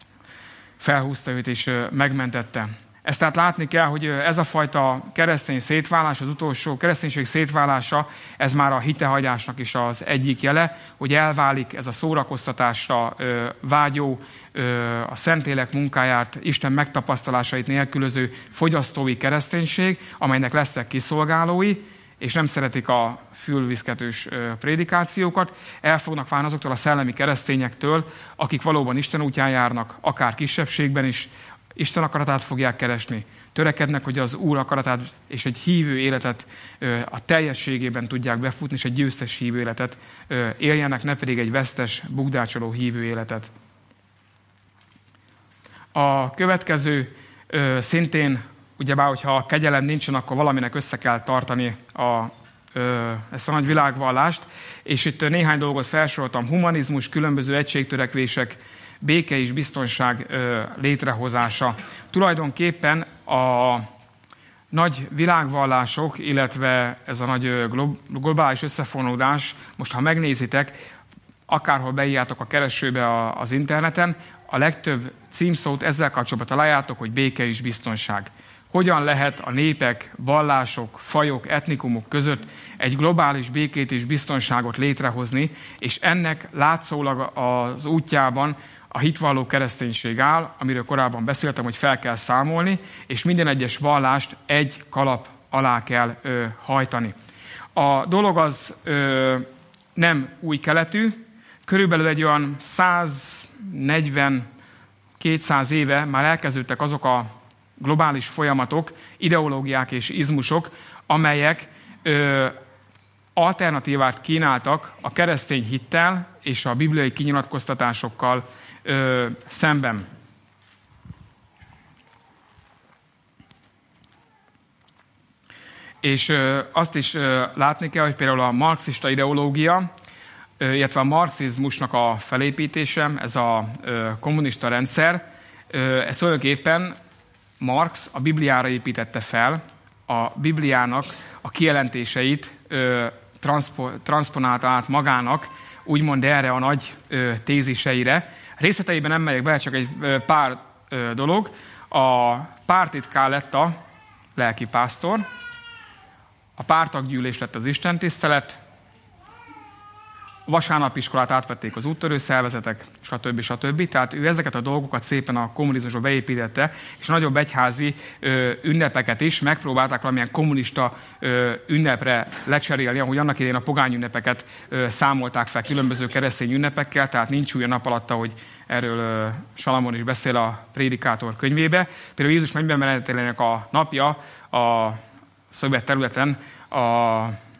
felhúzta őt és megmentette. Ezt tehát látni kell, hogy ez a fajta keresztény szétválás, az utolsó kereszténység szétválása, ez már a hitehagyásnak is az egyik jele, hogy elválik ez a szórakoztatásra vágyó, a Szentlélek munkáját, Isten megtapasztalásait nélkülöző fogyasztói kereszténység, amelynek lesznek kiszolgálói, és nem szeretik a fülviszketős prédikációkat, el fognak válni azoktól a szellemi keresztényektől, akik valóban Isten útján járnak, akár kisebbségben is, Isten akaratát fogják keresni. Törekednek, hogy az Úr akaratát és egy hívő életet a teljességében tudják befutni, és egy győztes hívő életet éljenek, ne pedig egy vesztes, bukdácsoló hívő életet. A következő szintén, ugyebár, hogyha a kegyelem nincsen, akkor valaminek össze kell tartani a, ezt a nagy világvallást, és itt néhány dolgot felsoroltam: humanizmus, különböző egységtörekvések, béke és biztonság ö, létrehozása. Tulajdonképpen a nagy világvallások, illetve ez a nagy globális összefonódás, most ha megnézitek, akárhol beírjátok a keresőbe a, az interneten, a legtöbb címszót ezzel kapcsolatban találjátok, hogy béke és biztonság. Hogyan lehet a népek, vallások, fajok, etnikumok között egy globális békét és biztonságot létrehozni, és ennek látszólag az útjában a hitvalló kereszténység áll, amiről korábban beszéltem, hogy fel kell számolni, és minden egyes vallást egy kalap alá kell ö, hajtani. A dolog az ö, nem új keletű, körülbelül egy olyan száznegyven-kétszáz éve már elkezdődtek azok a globális folyamatok, ideológiák és izmusok, amelyek ö, alternatívát kínáltak a keresztény hittel és a bibliai kinyilatkoztatásokkal ö, szemben. És ö, azt is ö, látni kell, hogy például a marxista ideológia, ö, illetve a marxizmusnak a felépítése, ez a ö, kommunista rendszer, ö, ez tulajdonképpen Marx a Bibliára építette fel, a Bibliának a kijelentéseit ö, transpo, transponálta át magának, úgymond erre a nagy ö, téziseire. Részleteiben nem megyek bele, csak egy ö, pár ö, dolog. A pártitkár lett a lelkipásztor, a pártaggyűlés lett az istentisztelet, a vasárnapiskolát átvették az úttörő szervezetek, stb. stb. Tehát ő ezeket a dolgokat szépen a kommunizmusba beépítette, és a nagyobb egyházi ö, ünnepeket is megpróbálták valamilyen kommunista ö, ünnepre lecserélni, ahogy annak idején a pogány ünnepeket ö, számolták fel különböző keresztény ünnepekkel, tehát nincs új a nap alatt, ahogy erről ö, Salamon is beszél a Prédikátor könyvébe. Például Jézus mennybemenetelének a napja a szovjet területen a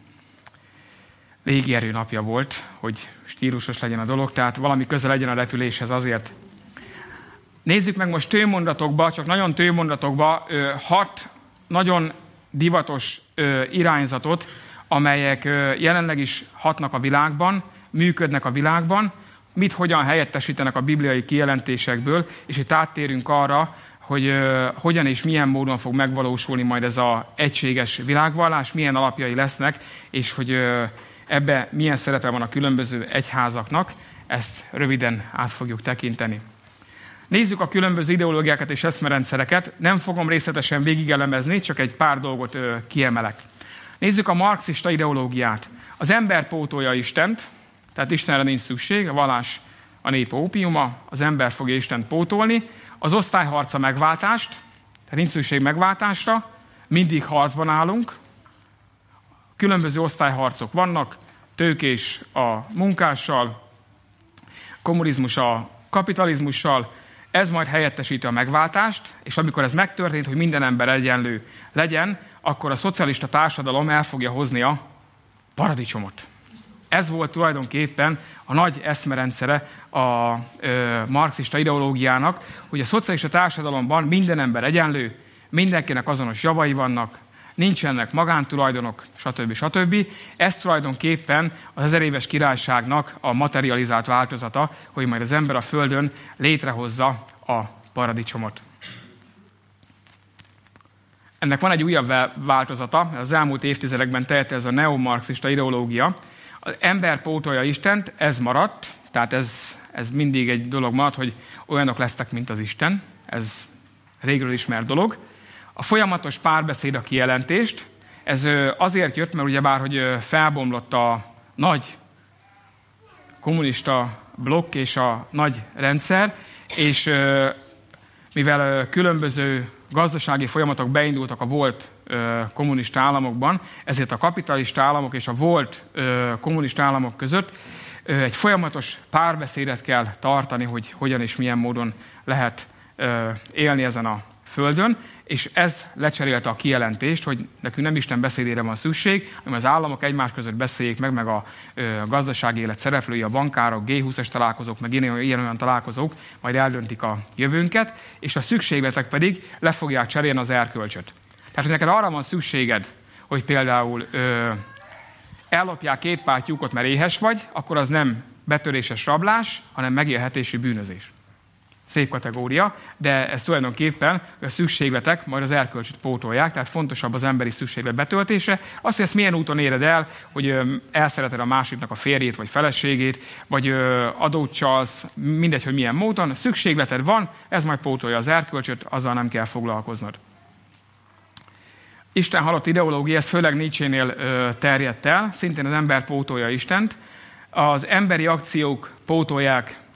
légierő napja volt, hogy stílusos legyen a dolog, tehát valami közel legyen a repüléshez azért. Nézzük meg most tőmondatokba, csak nagyon tőmondatokba hat nagyon divatos irányzatot, amelyek jelenleg is hatnak a világban, működnek a világban, mit hogyan helyettesítenek a bibliai kijelentésekből, és itt áttérünk arra, hogy uh, hogyan és milyen módon fog megvalósulni majd ez az egységes világvallás, milyen alapjai lesznek, és hogy uh, ebbe milyen szerepe van a különböző egyházaknak, ezt röviden át fogjuk tekinteni. Nézzük a különböző ideológiákat és eszmerendszereket, nem fogom részletesen végigelemezni, csak egy pár dolgot uh, kiemelek. Nézzük a marxista ideológiát. Az ember pótolja Istent, tehát Istenre nincs szükség, a vallás a nép ópiuma, az ember fogja Istent pótolni, az osztályharca megváltást, tehát nincs szükség megváltásra, mindig harcban állunk, különböző osztályharcok vannak, tőkés a munkással, kommunizmus a kapitalizmussal, ez majd helyettesíti a megváltást, és amikor ez megtörtént, hogy minden ember egyenlő legyen, akkor a szocialista társadalom el fogja hozni a paradicsomot. Ez volt tulajdonképpen a nagy eszmerendszere a ö, marxista ideológiának, hogy a szocialista társadalomban minden ember egyenlő, mindenkinek azonos javai vannak, nincsenek magántulajdonok, stb. stb. Ez tulajdonképpen az ezeréves királyságnak a materializált változata, hogy majd az ember a földön létrehozza a paradicsomot. Ennek van egy újabb változata, az elmúlt évtizedekben terjedt ez a neomarxista ideológia. Az ember pótolja Istent, ez maradt, tehát ez, ez mindig egy dolog maradt, hogy olyanok lesznek, mint az Isten, ez régről ismert dolog. A folyamatos párbeszéd a kijelentést, ez azért jött, mert ugyebár, hogy felbomlott a nagy kommunista blokk és a nagy rendszer, és mivel különböző gazdasági folyamatok beindultak a volt kommunista államokban, ezért a kapitalista államok és a volt kommunista államok között egy folyamatos párbeszédet kell tartani, hogy hogyan és milyen módon lehet élni ezen a földön, és ez lecserélte a kijelentést, hogy nekünk nem Isten beszédére van szükség, hanem az államok egymás között beszéljék meg, meg a gazdasági élet szereplői, a bankárok, gé húszas találkozók, meg ilyen-olyan találkozók majd eldöntik a jövőnket, és a szükségletek pedig le fogják cserélni az erkölcsöt. Tehát, hogy neked arra van szükséged, hogy például ö, ellopják két pár tyúkot, mert éhes vagy, akkor az nem betöréses rablás, hanem megélhetési bűnözés. Szép kategória, de ez tulajdonképpen a szükségletek majd az erkölcsöt pótolják, tehát fontosabb az emberi szükséglet betöltése. Azt, hogy ezt milyen úton éred el, hogy elszereted a másiknak a férjét vagy feleségét, vagy adót csalsz, mindegy, hogy milyen módon, szükségleted van, ez majd pótolja az erkölcsöt, azzal nem kell foglalkoznod. Isten halott ideológia, ez főleg Nietzsénél terjedt el, szintén az ember pótolja Istent. Az emberi akciók pótolják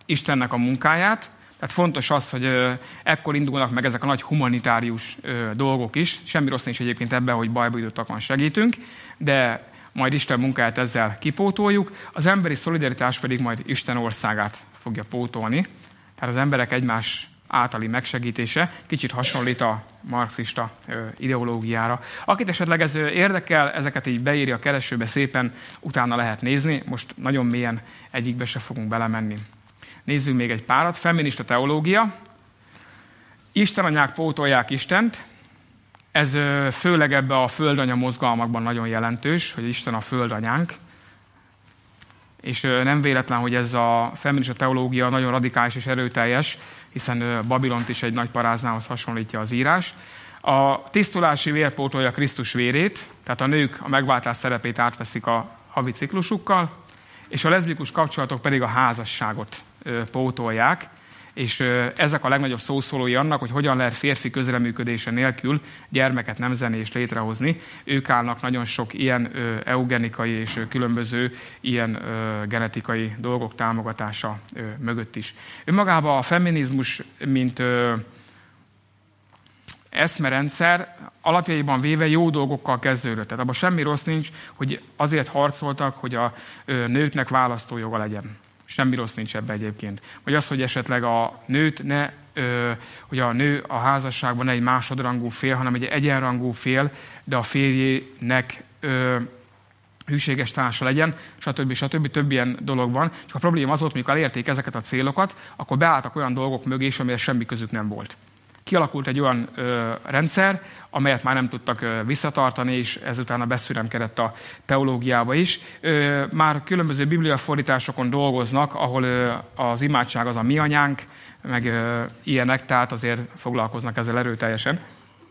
Istennek a munkáját. Tehát fontos az, hogy ekkor indulnak meg ezek a nagy humanitárius dolgok is. Semmi rossz nincs egyébként ebben, hogy bajba jutottakon segítünk, de majd Isten munkáját ezzel kipótoljuk. Az emberi szolidaritás pedig majd Isten országát fogja pótolni. Tehát az emberek egymás általi megsegítése kicsit hasonlít a marxista ideológiára. Akit esetleg ez érdekel, ezeket így beírja a keresőbe, szépen utána lehet nézni. Most nagyon mélyen egyikbe se fogunk belemenni. Nézzünk még egy párat. Feminista teológia. Istenanyák pótolják Istent. Ez főleg ebbe a földanya mozgalmakban nagyon jelentős, hogy Isten a földanyánk. És nem véletlen, hogy ez a feminista teológia nagyon radikális és erőteljes, hiszen Babilont is egy nagy paráznához hasonlítja az írás. A tisztulási vér pótolja Krisztus vérét, tehát a nők a megváltás szerepét átveszik a havi ciklusukkal, és a leszbikus kapcsolatok pedig a házasságot pótolják, és ezek a legnagyobb szószólói annak, hogy hogyan lehet férfi közreműködése nélkül gyermeket nemzeni és létrehozni. Ők állnak nagyon sok ilyen eugenikai és különböző ilyen genetikai dolgok támogatása mögött is. Önmagában a feminizmus, mint eszmerendszer alapjaiban véve jó dolgokkal kezdődött. Tehát abban semmi rossz nincs, hogy azért harcoltak, hogy a nőknek választójoga legyen. Semmi rossz nincs ebben egyébként. Vagy az, hogy esetleg a nőt ne, ö, hogy a nő a házasságban ne egy másodrangú fél, hanem egy egyenrangú fél, de a férjének ö, hűséges társa legyen, stb. stb. Több ilyen dolog van. Csak a probléma az volt, amikor elérték ezeket a célokat, akkor beálltak olyan dolgok mögé is, amihez semmi közük nem volt. Kialakult egy olyan ö, rendszer, amelyet már nem tudtak ö, visszatartani, és ezután beszüremkedett a teológiába is. Ö, már különböző bibliafordításokon dolgoznak, ahol ö, az imádság az a mi anyánk, meg ö, ilyenek, tehát azért foglalkoznak ezzel erőteljesen.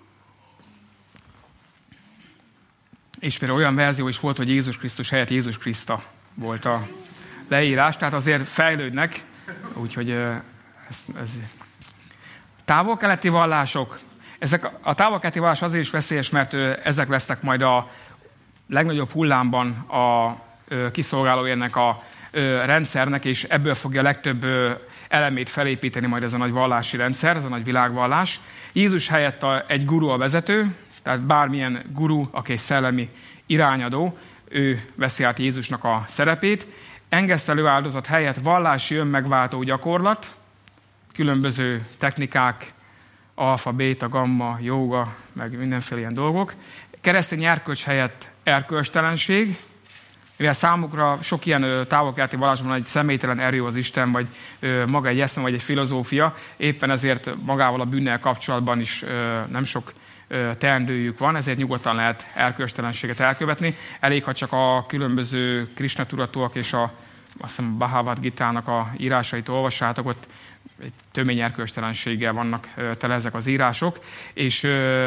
És például olyan verzió is volt, hogy Jézus Krisztus helyett Jézus Kriszta volt a leírás, tehát azért fejlődnek, úgyhogy ö, ez... ez távol-keleti vallások. Ezek a távol-keleti vallás azért is veszélyes, mert ezek lesznek majd a legnagyobb hullámban a kiszolgálóérnek a rendszernek, és ebből fogja a legtöbb elemét felépíteni majd ez a nagy vallási rendszer, ez a nagy világvallás. Jézus helyett a, egy guru a vezető, tehát bármilyen guru, aki egy szellemi irányadó, ő veszi át Jézusnak a szerepét. Engesztelő áldozat helyett vallási önmegváltó gyakorlat, különböző technikák, alfa, béta, gamma, jóga, meg mindenféle ilyen dolgok. Keresztény erkölcs helyett erkölcstelenség, mivel számukra sok ilyen távol-keleti vallásban egy személytelen erő az Isten, vagy ö, maga egy eszme, vagy egy filozófia, éppen ezért magával a bűnnel kapcsolatban is ö, nem sok ö, teendőjük van, ezért nyugodtan lehet erkölcstelenséget elkövetni. Elég, ha csak a különböző Krishna tudatúak és a, azt hiszem, Bhagavad Gitának a írásait olvassátok, ott egy tömény erkölcstelenséggel vannak tele ezek az írások, és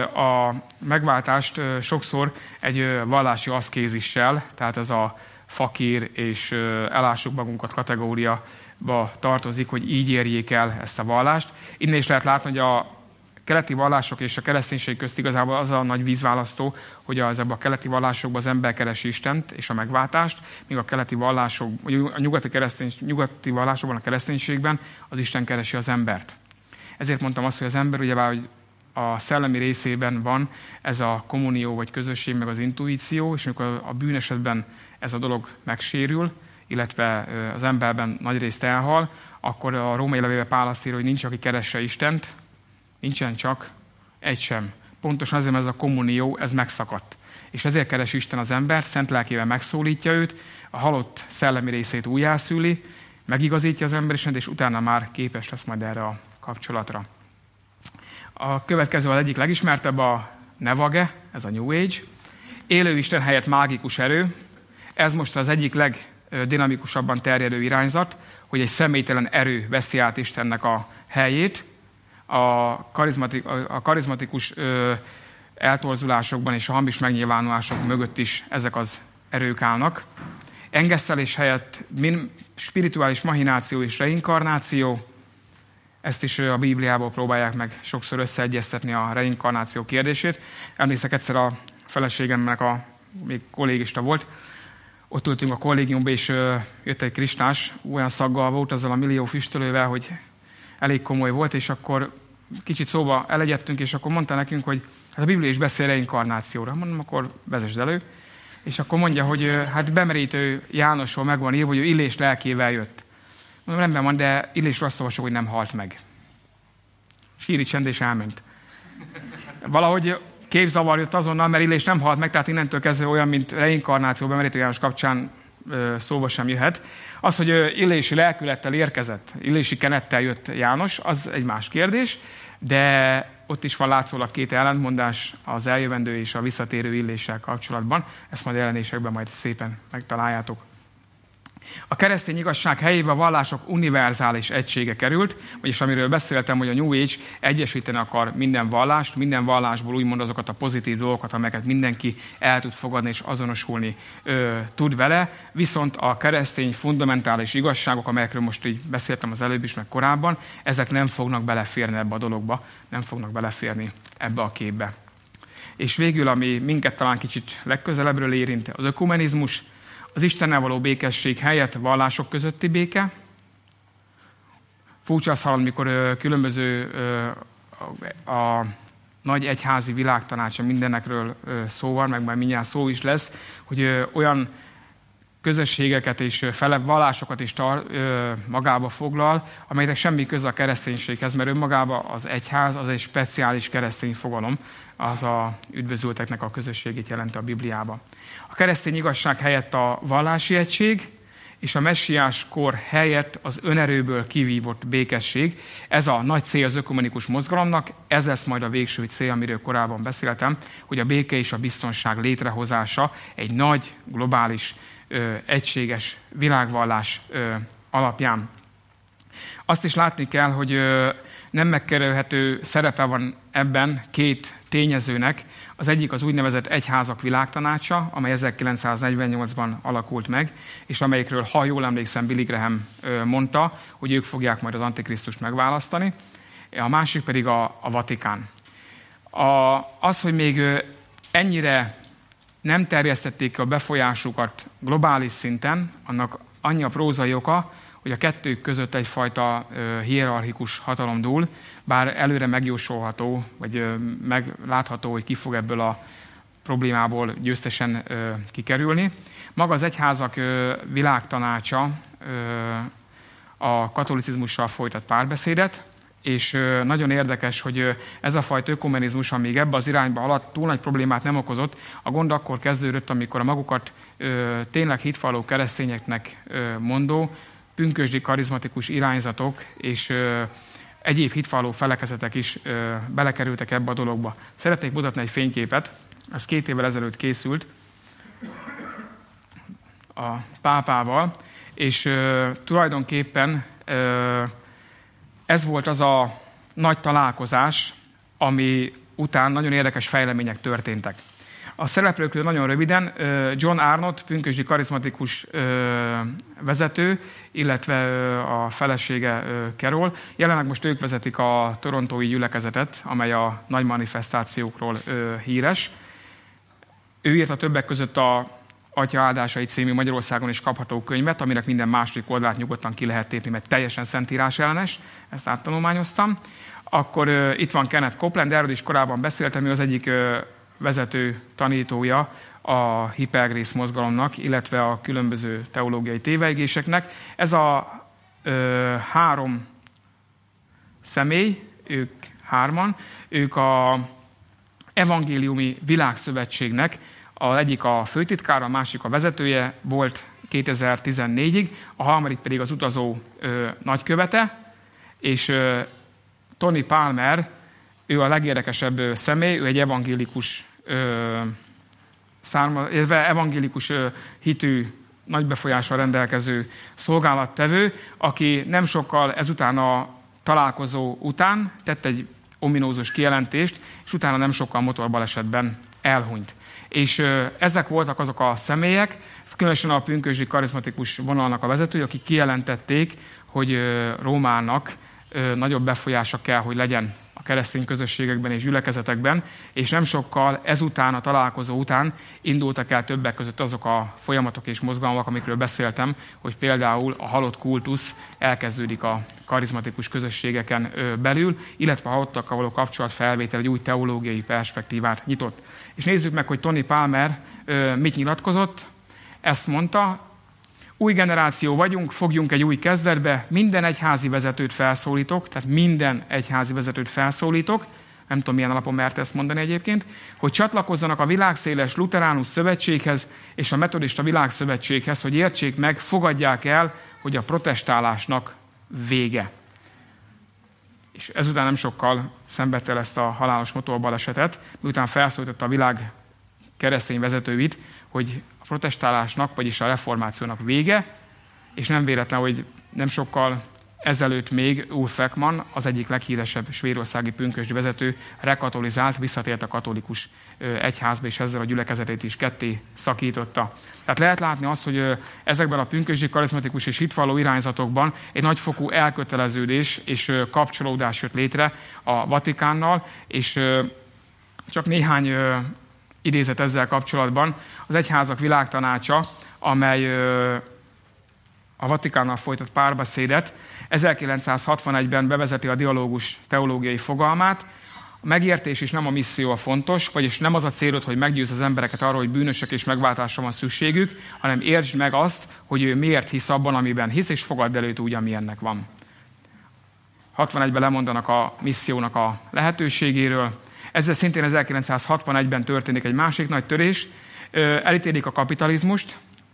a megváltást sokszor egy vallási aszkézissel, tehát ez a fakír és elássuk magunkat kategóriába tartozik, hogy így érjék el ezt a vallást. Innen is lehet látni, hogy a keleti vallások és a kereszténység közt igazából az a nagy vízválasztó, hogy az ebben a keleti vallásokban az ember keresi Istent és a megváltást, míg a keleti vallások, a nyugati, keresztény, nyugati vallásokban, a kereszténységben az Isten keresi az embert. Ezért mondtam azt, hogy az ember ugyebár, hogy a szellemi részében van ez a kommunió vagy közösség, meg az intuíció, és amikor a bűnesetben ez a dolog megsérül, illetve az emberben nagyrészt elhal, akkor a római levélben Pál azt írja, hogy nincs, aki keresse Istent, nincsen csak egy sem. Pontosan azért, mert ez a kommunió, ez megszakadt. És ezért keres Isten az embert, szent lelkével megszólítja őt, a halott szellemi részét újjászüli, megigazítja az ember Istent, és utána már képes lesz majd erre a kapcsolatra. A következő az egyik legismertebb, a Nevage, ez a New Age. Élő Isten helyett mágikus erő. Ez most az egyik legdinamikusabban terjedő irányzat, hogy egy személytelen erő veszi át Istennek a helyét. A, karizmatik, a karizmatikus ö, eltorzulásokban és a hamis megnyilvánulások mögött is ezek az erők állnak. Engesztelés helyett min, spirituális mahináció és reinkarnáció, ezt is a Bibliából próbálják meg sokszor összeegyeztetni a reinkarnáció kérdését. Emlékszek egyszer a feleségemnek, a még kollégista volt, ott ültünk a kollégiumban, és ö, jött egy kristás, olyan szaggal volt azzal a millió füstölővel, hogy elég komoly volt, és akkor kicsit szóba elegyedtünk, és akkor mondta nekünk, hogy hát a Biblia is beszél reinkarnációra. Mondom, akkor vezesd elő. És akkor mondja, hogy ö, hát bemerítő Jánosról meg van írva, hogy ő Illés lelkével jött. Mondom, rendben van, de Illésről azt olvasok, hogy nem halt meg. Síri csend, és elment. Valahogy képzavar jött azonnal, mert Illés nem halt meg, tehát innentől kezdve olyan, mint reinkarnáció bemerítő János kapcsán ö, szóba sem jöhet. Az, hogy ö, illési lelkülettel érkezett, illési kenettel jött János, az egy más kérdés, de ott is van látszólag két ellentmondás az eljövendő és a visszatérő Illéssel kapcsolatban. Ezt majd jelenésekben majd szépen megtaláljátok. A keresztény igazság helyébe a vallások univerzális egysége került, vagyis amiről beszéltem, hogy a New Age egyesíteni akar minden vallást, minden vallásból úgymond azokat a pozitív dolgokat, amelyeket mindenki el tud fogadni és azonosulni ö, tud vele, viszont a keresztény fundamentális igazságok, amelyekről most így beszéltem az előbb is, meg korábban, ezek nem fognak beleférni ebbe a dologba, nem fognak beleférni ebbe a képbe. És végül, ami minket talán kicsit legközelebbről érint, az ökumenizmus, az Istennel való békesség helyett vallások közötti béke. Furcsa az hallani, mikor ö, különböző ö, a, a nagy egyházi világtanácsa mindenekről ö, szó van, meg majd mindjárt szó is lesz, hogy ö, olyan közösségeket és felebb vallásokat is tar, ö, magába foglal, amelynek semmi köze a kereszténységhez, mert önmagában az egyház az egy speciális keresztény fogalom, az a üdvözülteknek a közösségét jelenti a Bibliában. A keresztény igazság helyett a vallási egység, és a messiás kor helyett az önerőből kivívott békesség. Ez a nagy cél az ökumenikus mozgalomnak, ez lesz majd a végső cél, amiről korábban beszéltem, hogy a béke és a biztonság létrehozása egy nagy, globális, ö, egységes világvallás ö, alapján. Azt is látni kell, hogy ö, nem megkerülhető szerepe van ebben két tényezőnek. Az egyik az úgynevezett Egyházak Világtanácsa, amely ezerkilencszáznegyvennyolcban alakult meg, és amelyikről, ha jól emlékszem, Billy Graham mondta, hogy ők fogják majd az Antikrisztust megválasztani. A másik pedig a, a Vatikán. A, az, hogy még ennyire nem terjesztették a befolyásukat globális szinten, annak annyi a prózai oka, hogy a kettők között egyfajta uh, hierarchikus hatalom dúl, bár előre megjósolható, vagy uh, meglátható, hogy ki fog ebből a problémából győztesen uh, kikerülni. Maga az egyházak uh, világtanácsa uh, a katolicizmussal folytat párbeszédet, és uh, nagyon érdekes, hogy uh, ez a fajta ökumenizmus, amíg ebbe az irányba alatt túl nagy problémát nem okozott, a gond akkor kezdődött, amikor a magukat uh, tényleg hitvalló keresztényeknek uh, mondó, pünkösdi karizmatikus irányzatok és ö, egyéb hitvalló felekezetek is ö, belekerültek ebbe a dologba. Szeretnék mutatni egy fényképet, ez két évvel ezelőtt készült a pápával, és ö, tulajdonképpen ö, ez volt az a nagy találkozás, ami után nagyon érdekes fejlemények történtek. A szereplőkről nagyon röviden, John Arnott, pünkösdi karizmatikus vezető, illetve a felesége Carol. Jelenleg most ők vezetik a torontói gyülekezetet, amely a nagy manifestációkról híres. Ő írta többek között a Atya áldásai című Magyarországon is kapható könyvet, aminek minden második oldalát nyugodtan ki lehet tépni, mert teljesen szentírás ellenes, ezt áttanulmányoztam. Akkor itt van Kenneth Copeland, erről is korábban beszéltem, ő az egyik vezető tanítója a hipergrész mozgalomnak, illetve a különböző teológiai tévegéseknek. Ez a ö, három személy, ők hárman, ők a Evangéliumi Világszövetségnek az egyik a főtitkára, a másik a vezetője volt kétezer-tizennégyig, a harmadik pedig az utazó ö, nagykövete, és ö, Tony Palmer, ő a legérdekesebb ö, személy, ő egy evangélikus Ö, szárma, evangélikus ö, hitű, nagy befolyással rendelkező szolgálattevő, aki nem sokkal ezután a találkozó után tett egy ominózus kijelentést, és utána nem sokkal motorbalesetben elhunyt. És ö, ezek voltak azok a személyek, különösen a pünkösdi karizmatikus vonalnak a vezetői, akik kijelentették, hogy ö, Rómának ö, nagyobb befolyása kell, hogy legyen a keresztény közösségekben és gyülekezetekben, és nem sokkal ezután, a találkozó után indultak el többek között azok a folyamatok és mozgalmak, amikről beszéltem, hogy például a halott kultusz elkezdődik a karizmatikus közösségeken belül, illetve a halottakkal való kapcsolatfelvétel egy új teológiai perspektívát nyitott. És nézzük meg, hogy Tony Palmer mit nyilatkozott. Ezt mondta: új generáció vagyunk, fogjunk egy új kezdetbe, minden egyházi vezetőt felszólítok, tehát minden egyházi vezetőt felszólítok, nem tudom milyen alapon mert ezt mondani egyébként, hogy csatlakozzanak a világszéles luteránus szövetséghez és a metodista világszövetséghez, hogy értsék meg, fogadják el, hogy a protestálásnak vége. És ezután nem sokkal szenvedte el ezt a halálos motorbalesetet, miután felszólította a világ keresztény vezetőit, hogy a protestálásnak, vagyis a reformációnak vége, és nem véletlen, hogy nem sokkal ezelőtt még Ulf Ekman, az egyik leghíresebb svédországi pünkösdi vezető, rekatolizált, visszatért a katolikus egyházba, és ezzel a gyülekezetét is ketté szakította. Tehát lehet látni azt, hogy ezekben a pünkösdi, karizmatikus és hitvalló irányzatokban egy nagyfokú elköteleződés és kapcsolódás jött létre a Vatikánnal, és csak néhány idézet ezzel kapcsolatban. Az Egyházak Világtanácsa, amely a Vatikánnal folytat párbeszédet, ezerkilencszázhatvanegyben bevezeti a dialógus teológiai fogalmát. A megértés is nem a misszió a fontos, vagyis nem az a célod, hogy meggyőzz az embereket arról, hogy bűnösek és megváltásra van szükségük, hanem értsd meg azt, hogy ő miért hisz abban, amiben hisz, és fogadd el őt úgy, amilyennek van. hatvanegyben lemondanak a missziónak a lehetőségéről. Ezzel szintén ezerkilencszázhatvanegyben történik egy másik nagy törés. Elítélik a kapitalizmust,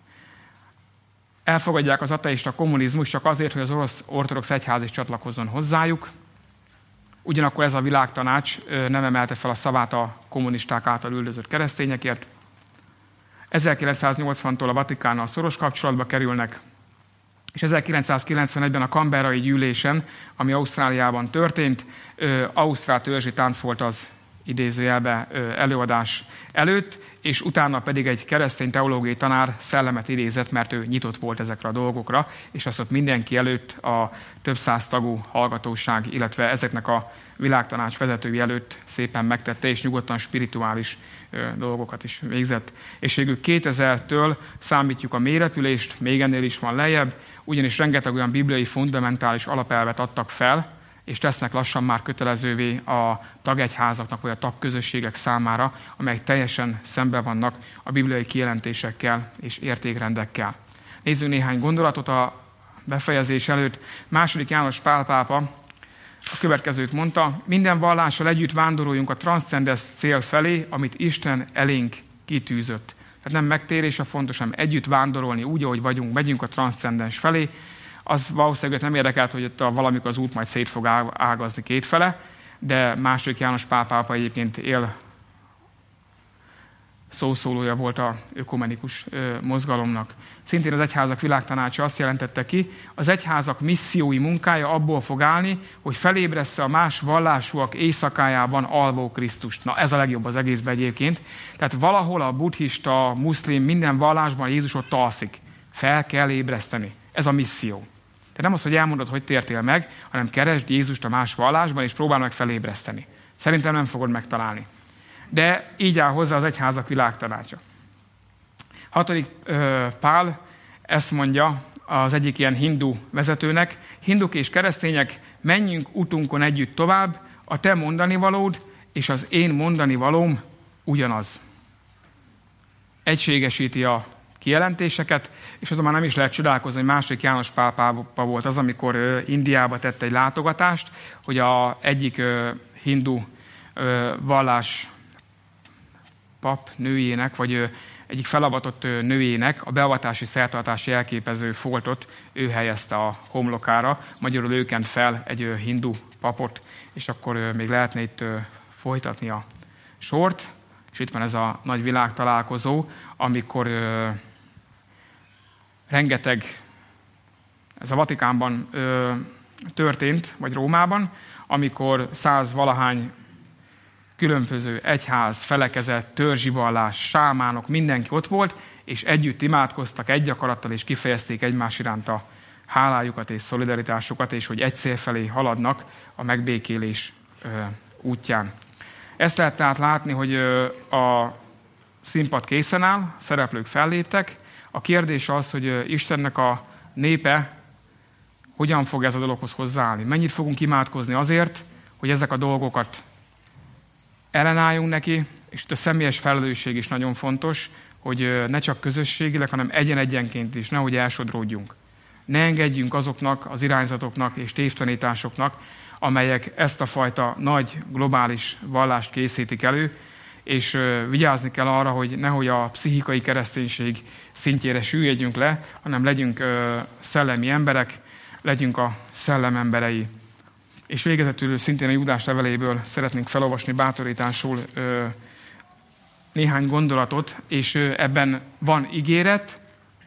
elfogadják az ateista kommunizmust csak azért, hogy az orosz ortodox egyház is csatlakozzon hozzájuk. Ugyanakkor ez a világtanács nem emelte fel a szavát a kommunisták által üldözött keresztényekért. ezerkilencszáznyolcvantól a Vatikánnal szoros kapcsolatba kerülnek, és ezerkilencszázkilencvenegyben a Canberrai gyűlésen, ami Ausztráliában történt, ausztrál törzsi tánc volt az idézőjelbe előadás előtt, és utána pedig egy keresztény teológiai tanár szellemet idézett, mert ő nyitott volt ezekre a dolgokra, és azt ott mindenki előtt a több száz tagú hallgatóság, illetve ezeknek a világtanács vezetői előtt szépen megtette, és nyugodtan spirituális dolgokat is végzett. És végül kétezertől számítjuk a mélyretülést, még ennél is van lejjebb, ugyanis rengeteg olyan bibliai fundamentális alapelvet adtak fel, és tesznek lassan már kötelezővé a tagegyházaknak, vagy a tagközösségek számára, amelyek teljesen szembe vannak a bibliai kijelentésekkel és értékrendekkel. Nézzünk néhány gondolatot a befejezés előtt. Második János Pál pápa a következőt mondta: minden vallással együtt vándoroljunk a transzcendens cél felé, amit Isten elénk kitűzött. Tehát nem megtérés a fontos, hanem együtt vándorolni úgy, ahogy vagyunk, megyünk a transzcendens felé. Az valószínűleg nem érdekelt, hogy ott valamikor az út majd szét fog ágazni kétfele, de második János Pál pápa egyébként él szószólója volt az ökumenikus mozgalomnak. Szintén az Egyházak Világtanácsa azt jelentette ki, az egyházak missziói munkája abból fog állni, hogy felébressze a más vallásúak éjszakájában alvó Krisztust. Na, ez a legjobb az egészben egyébként. Tehát valahol a buddhista, muszlim, minden vallásban Jézus ott alszik. Fel kell ébreszteni. Ez a misszió. Tehát nem az, hogy elmondod, hogy tértél meg, hanem keresd Jézust a más vallásban, és próbál meg felébreszteni. Szerintem nem fogod megtalálni. De így áll hozzá az Egyházak Világtanácsa. Hatodik Pál ezt mondja az egyik ilyen hindu vezetőnek: hinduk és keresztények, menjünk utunkon együtt tovább, a te mondani valód és az én mondani valóm ugyanaz. Egységesíti a kijelentéseket, és azon már nem is lehet csodálkozni, hogy második János Pál pápa volt az, amikor Indiába tett egy látogatást, hogy a egyik hindu vallás pap nőjének, vagy egyik felavatott nőjének a beavatási szertartási jelképező foltot ő helyezte a homlokára, magyarul ő kent fel egy hindu papot, és akkor még lehetne itt folytatni a sort, és itt van ez a nagy világtalálkozó, amikor ö, rengeteg, ez a Vatikánban ö, történt, vagy Rómában, amikor száz valahány különböző egyház, felekezet, törzsi vallás, sámánok, mindenki ott volt, és együtt imádkoztak egy akarattal, és kifejezték egymás iránt a hálájukat és szolidaritásukat, és hogy egy cél felé haladnak, a megbékélés útján. Ezt lehet tehát látni, hogy a színpad készen áll, szereplők felléptek. A kérdés az, hogy Istennek a népe hogyan fog ez a dologhoz hozzáállni. Mennyit fogunk imádkozni azért, hogy ezek a dolgokat ellenálljunk neki, és a személyes felelősség is nagyon fontos, hogy ne csak közösségileg, hanem egyen-egyenként is, nehogy elsodródjunk. Ne engedjünk azoknak az irányzatoknak és tévtanításoknak, amelyek ezt a fajta nagy globális vallást készítik elő, és vigyázni kell arra, hogy nehogy a pszichikai kereszténység szintjére süllyedjünk le, hanem legyünk szellemi emberek, legyünk a szellem emberei. És végezetül szintén a Júdás leveléből szeretnénk felolvasni bátorításul néhány gondolatot, és ebben van ígéret,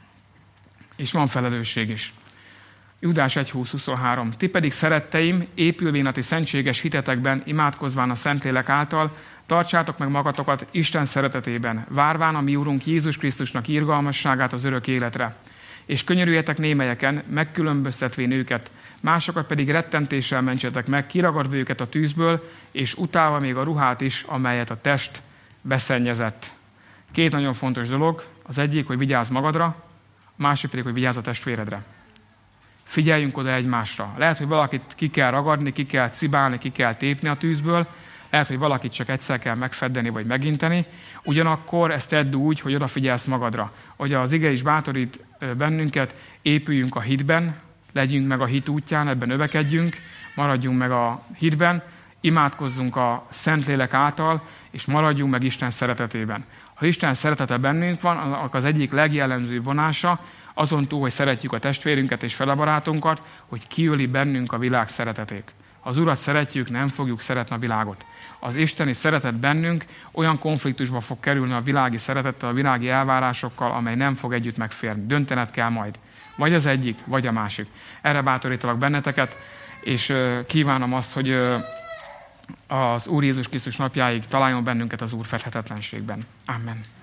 és van felelősség is. Júdás egy húsz huszonhárom. Ti pedig, szeretteim, épülvén a ti szentséges hitetekben, imádkozván a Szentlélek által, tartsátok meg magatokat Isten szeretetében, várván a mi Úrunk Jézus Krisztusnak irgalmasságát az örök életre. És könyörüljetek némelyeken, megkülönböztetvén őket, másokat pedig rettentéssel mentsetek meg, kiragadva őket a tűzből, és utálva még a ruhát is, amelyet a test beszennyezett. Két nagyon fontos dolog. Az egyik, hogy vigyázz magadra, a másik pedig, hogy vigyázz a testvéredre. Figyeljünk oda egymásra. Lehet, hogy valakit ki kell ragadni, ki kell cibálni, ki kell tépni a tűzből, lehet, hogy valakit csak egyszer kell megfeddeni vagy meginteni, ugyanakkor ezt tedd úgy, hogy odafigyelsz magadra. Hogy az ige is bátorít bennünket, épüljünk a hitben, legyünk meg a hit útján, ebben növekedjünk, maradjunk meg a hitben, imádkozzunk a Szentlélek által, és maradjunk meg Isten szeretetében. Ha Isten szeretete bennünk van, annak az egyik legjellemzőbb vonása, azon túl, hogy szeretjük a testvérünket és felebarátunkat, hogy kiöli bennünk a világ szeretetét. Ha az Urat szeretjük, nem fogjuk szeretni a világot. Az isteni szeretet bennünk olyan konfliktusba fog kerülni a világi szeretettel, a világi elvárásokkal, amely nem fog együtt megférni. Döntened kell majd. Vagy az egyik, vagy a másik. Erre bátorítalak benneteket, és kívánom azt, hogy az Úr Jézus Krisztus napjáig találjon bennünket az Úr fedhetetlenségben. Amen.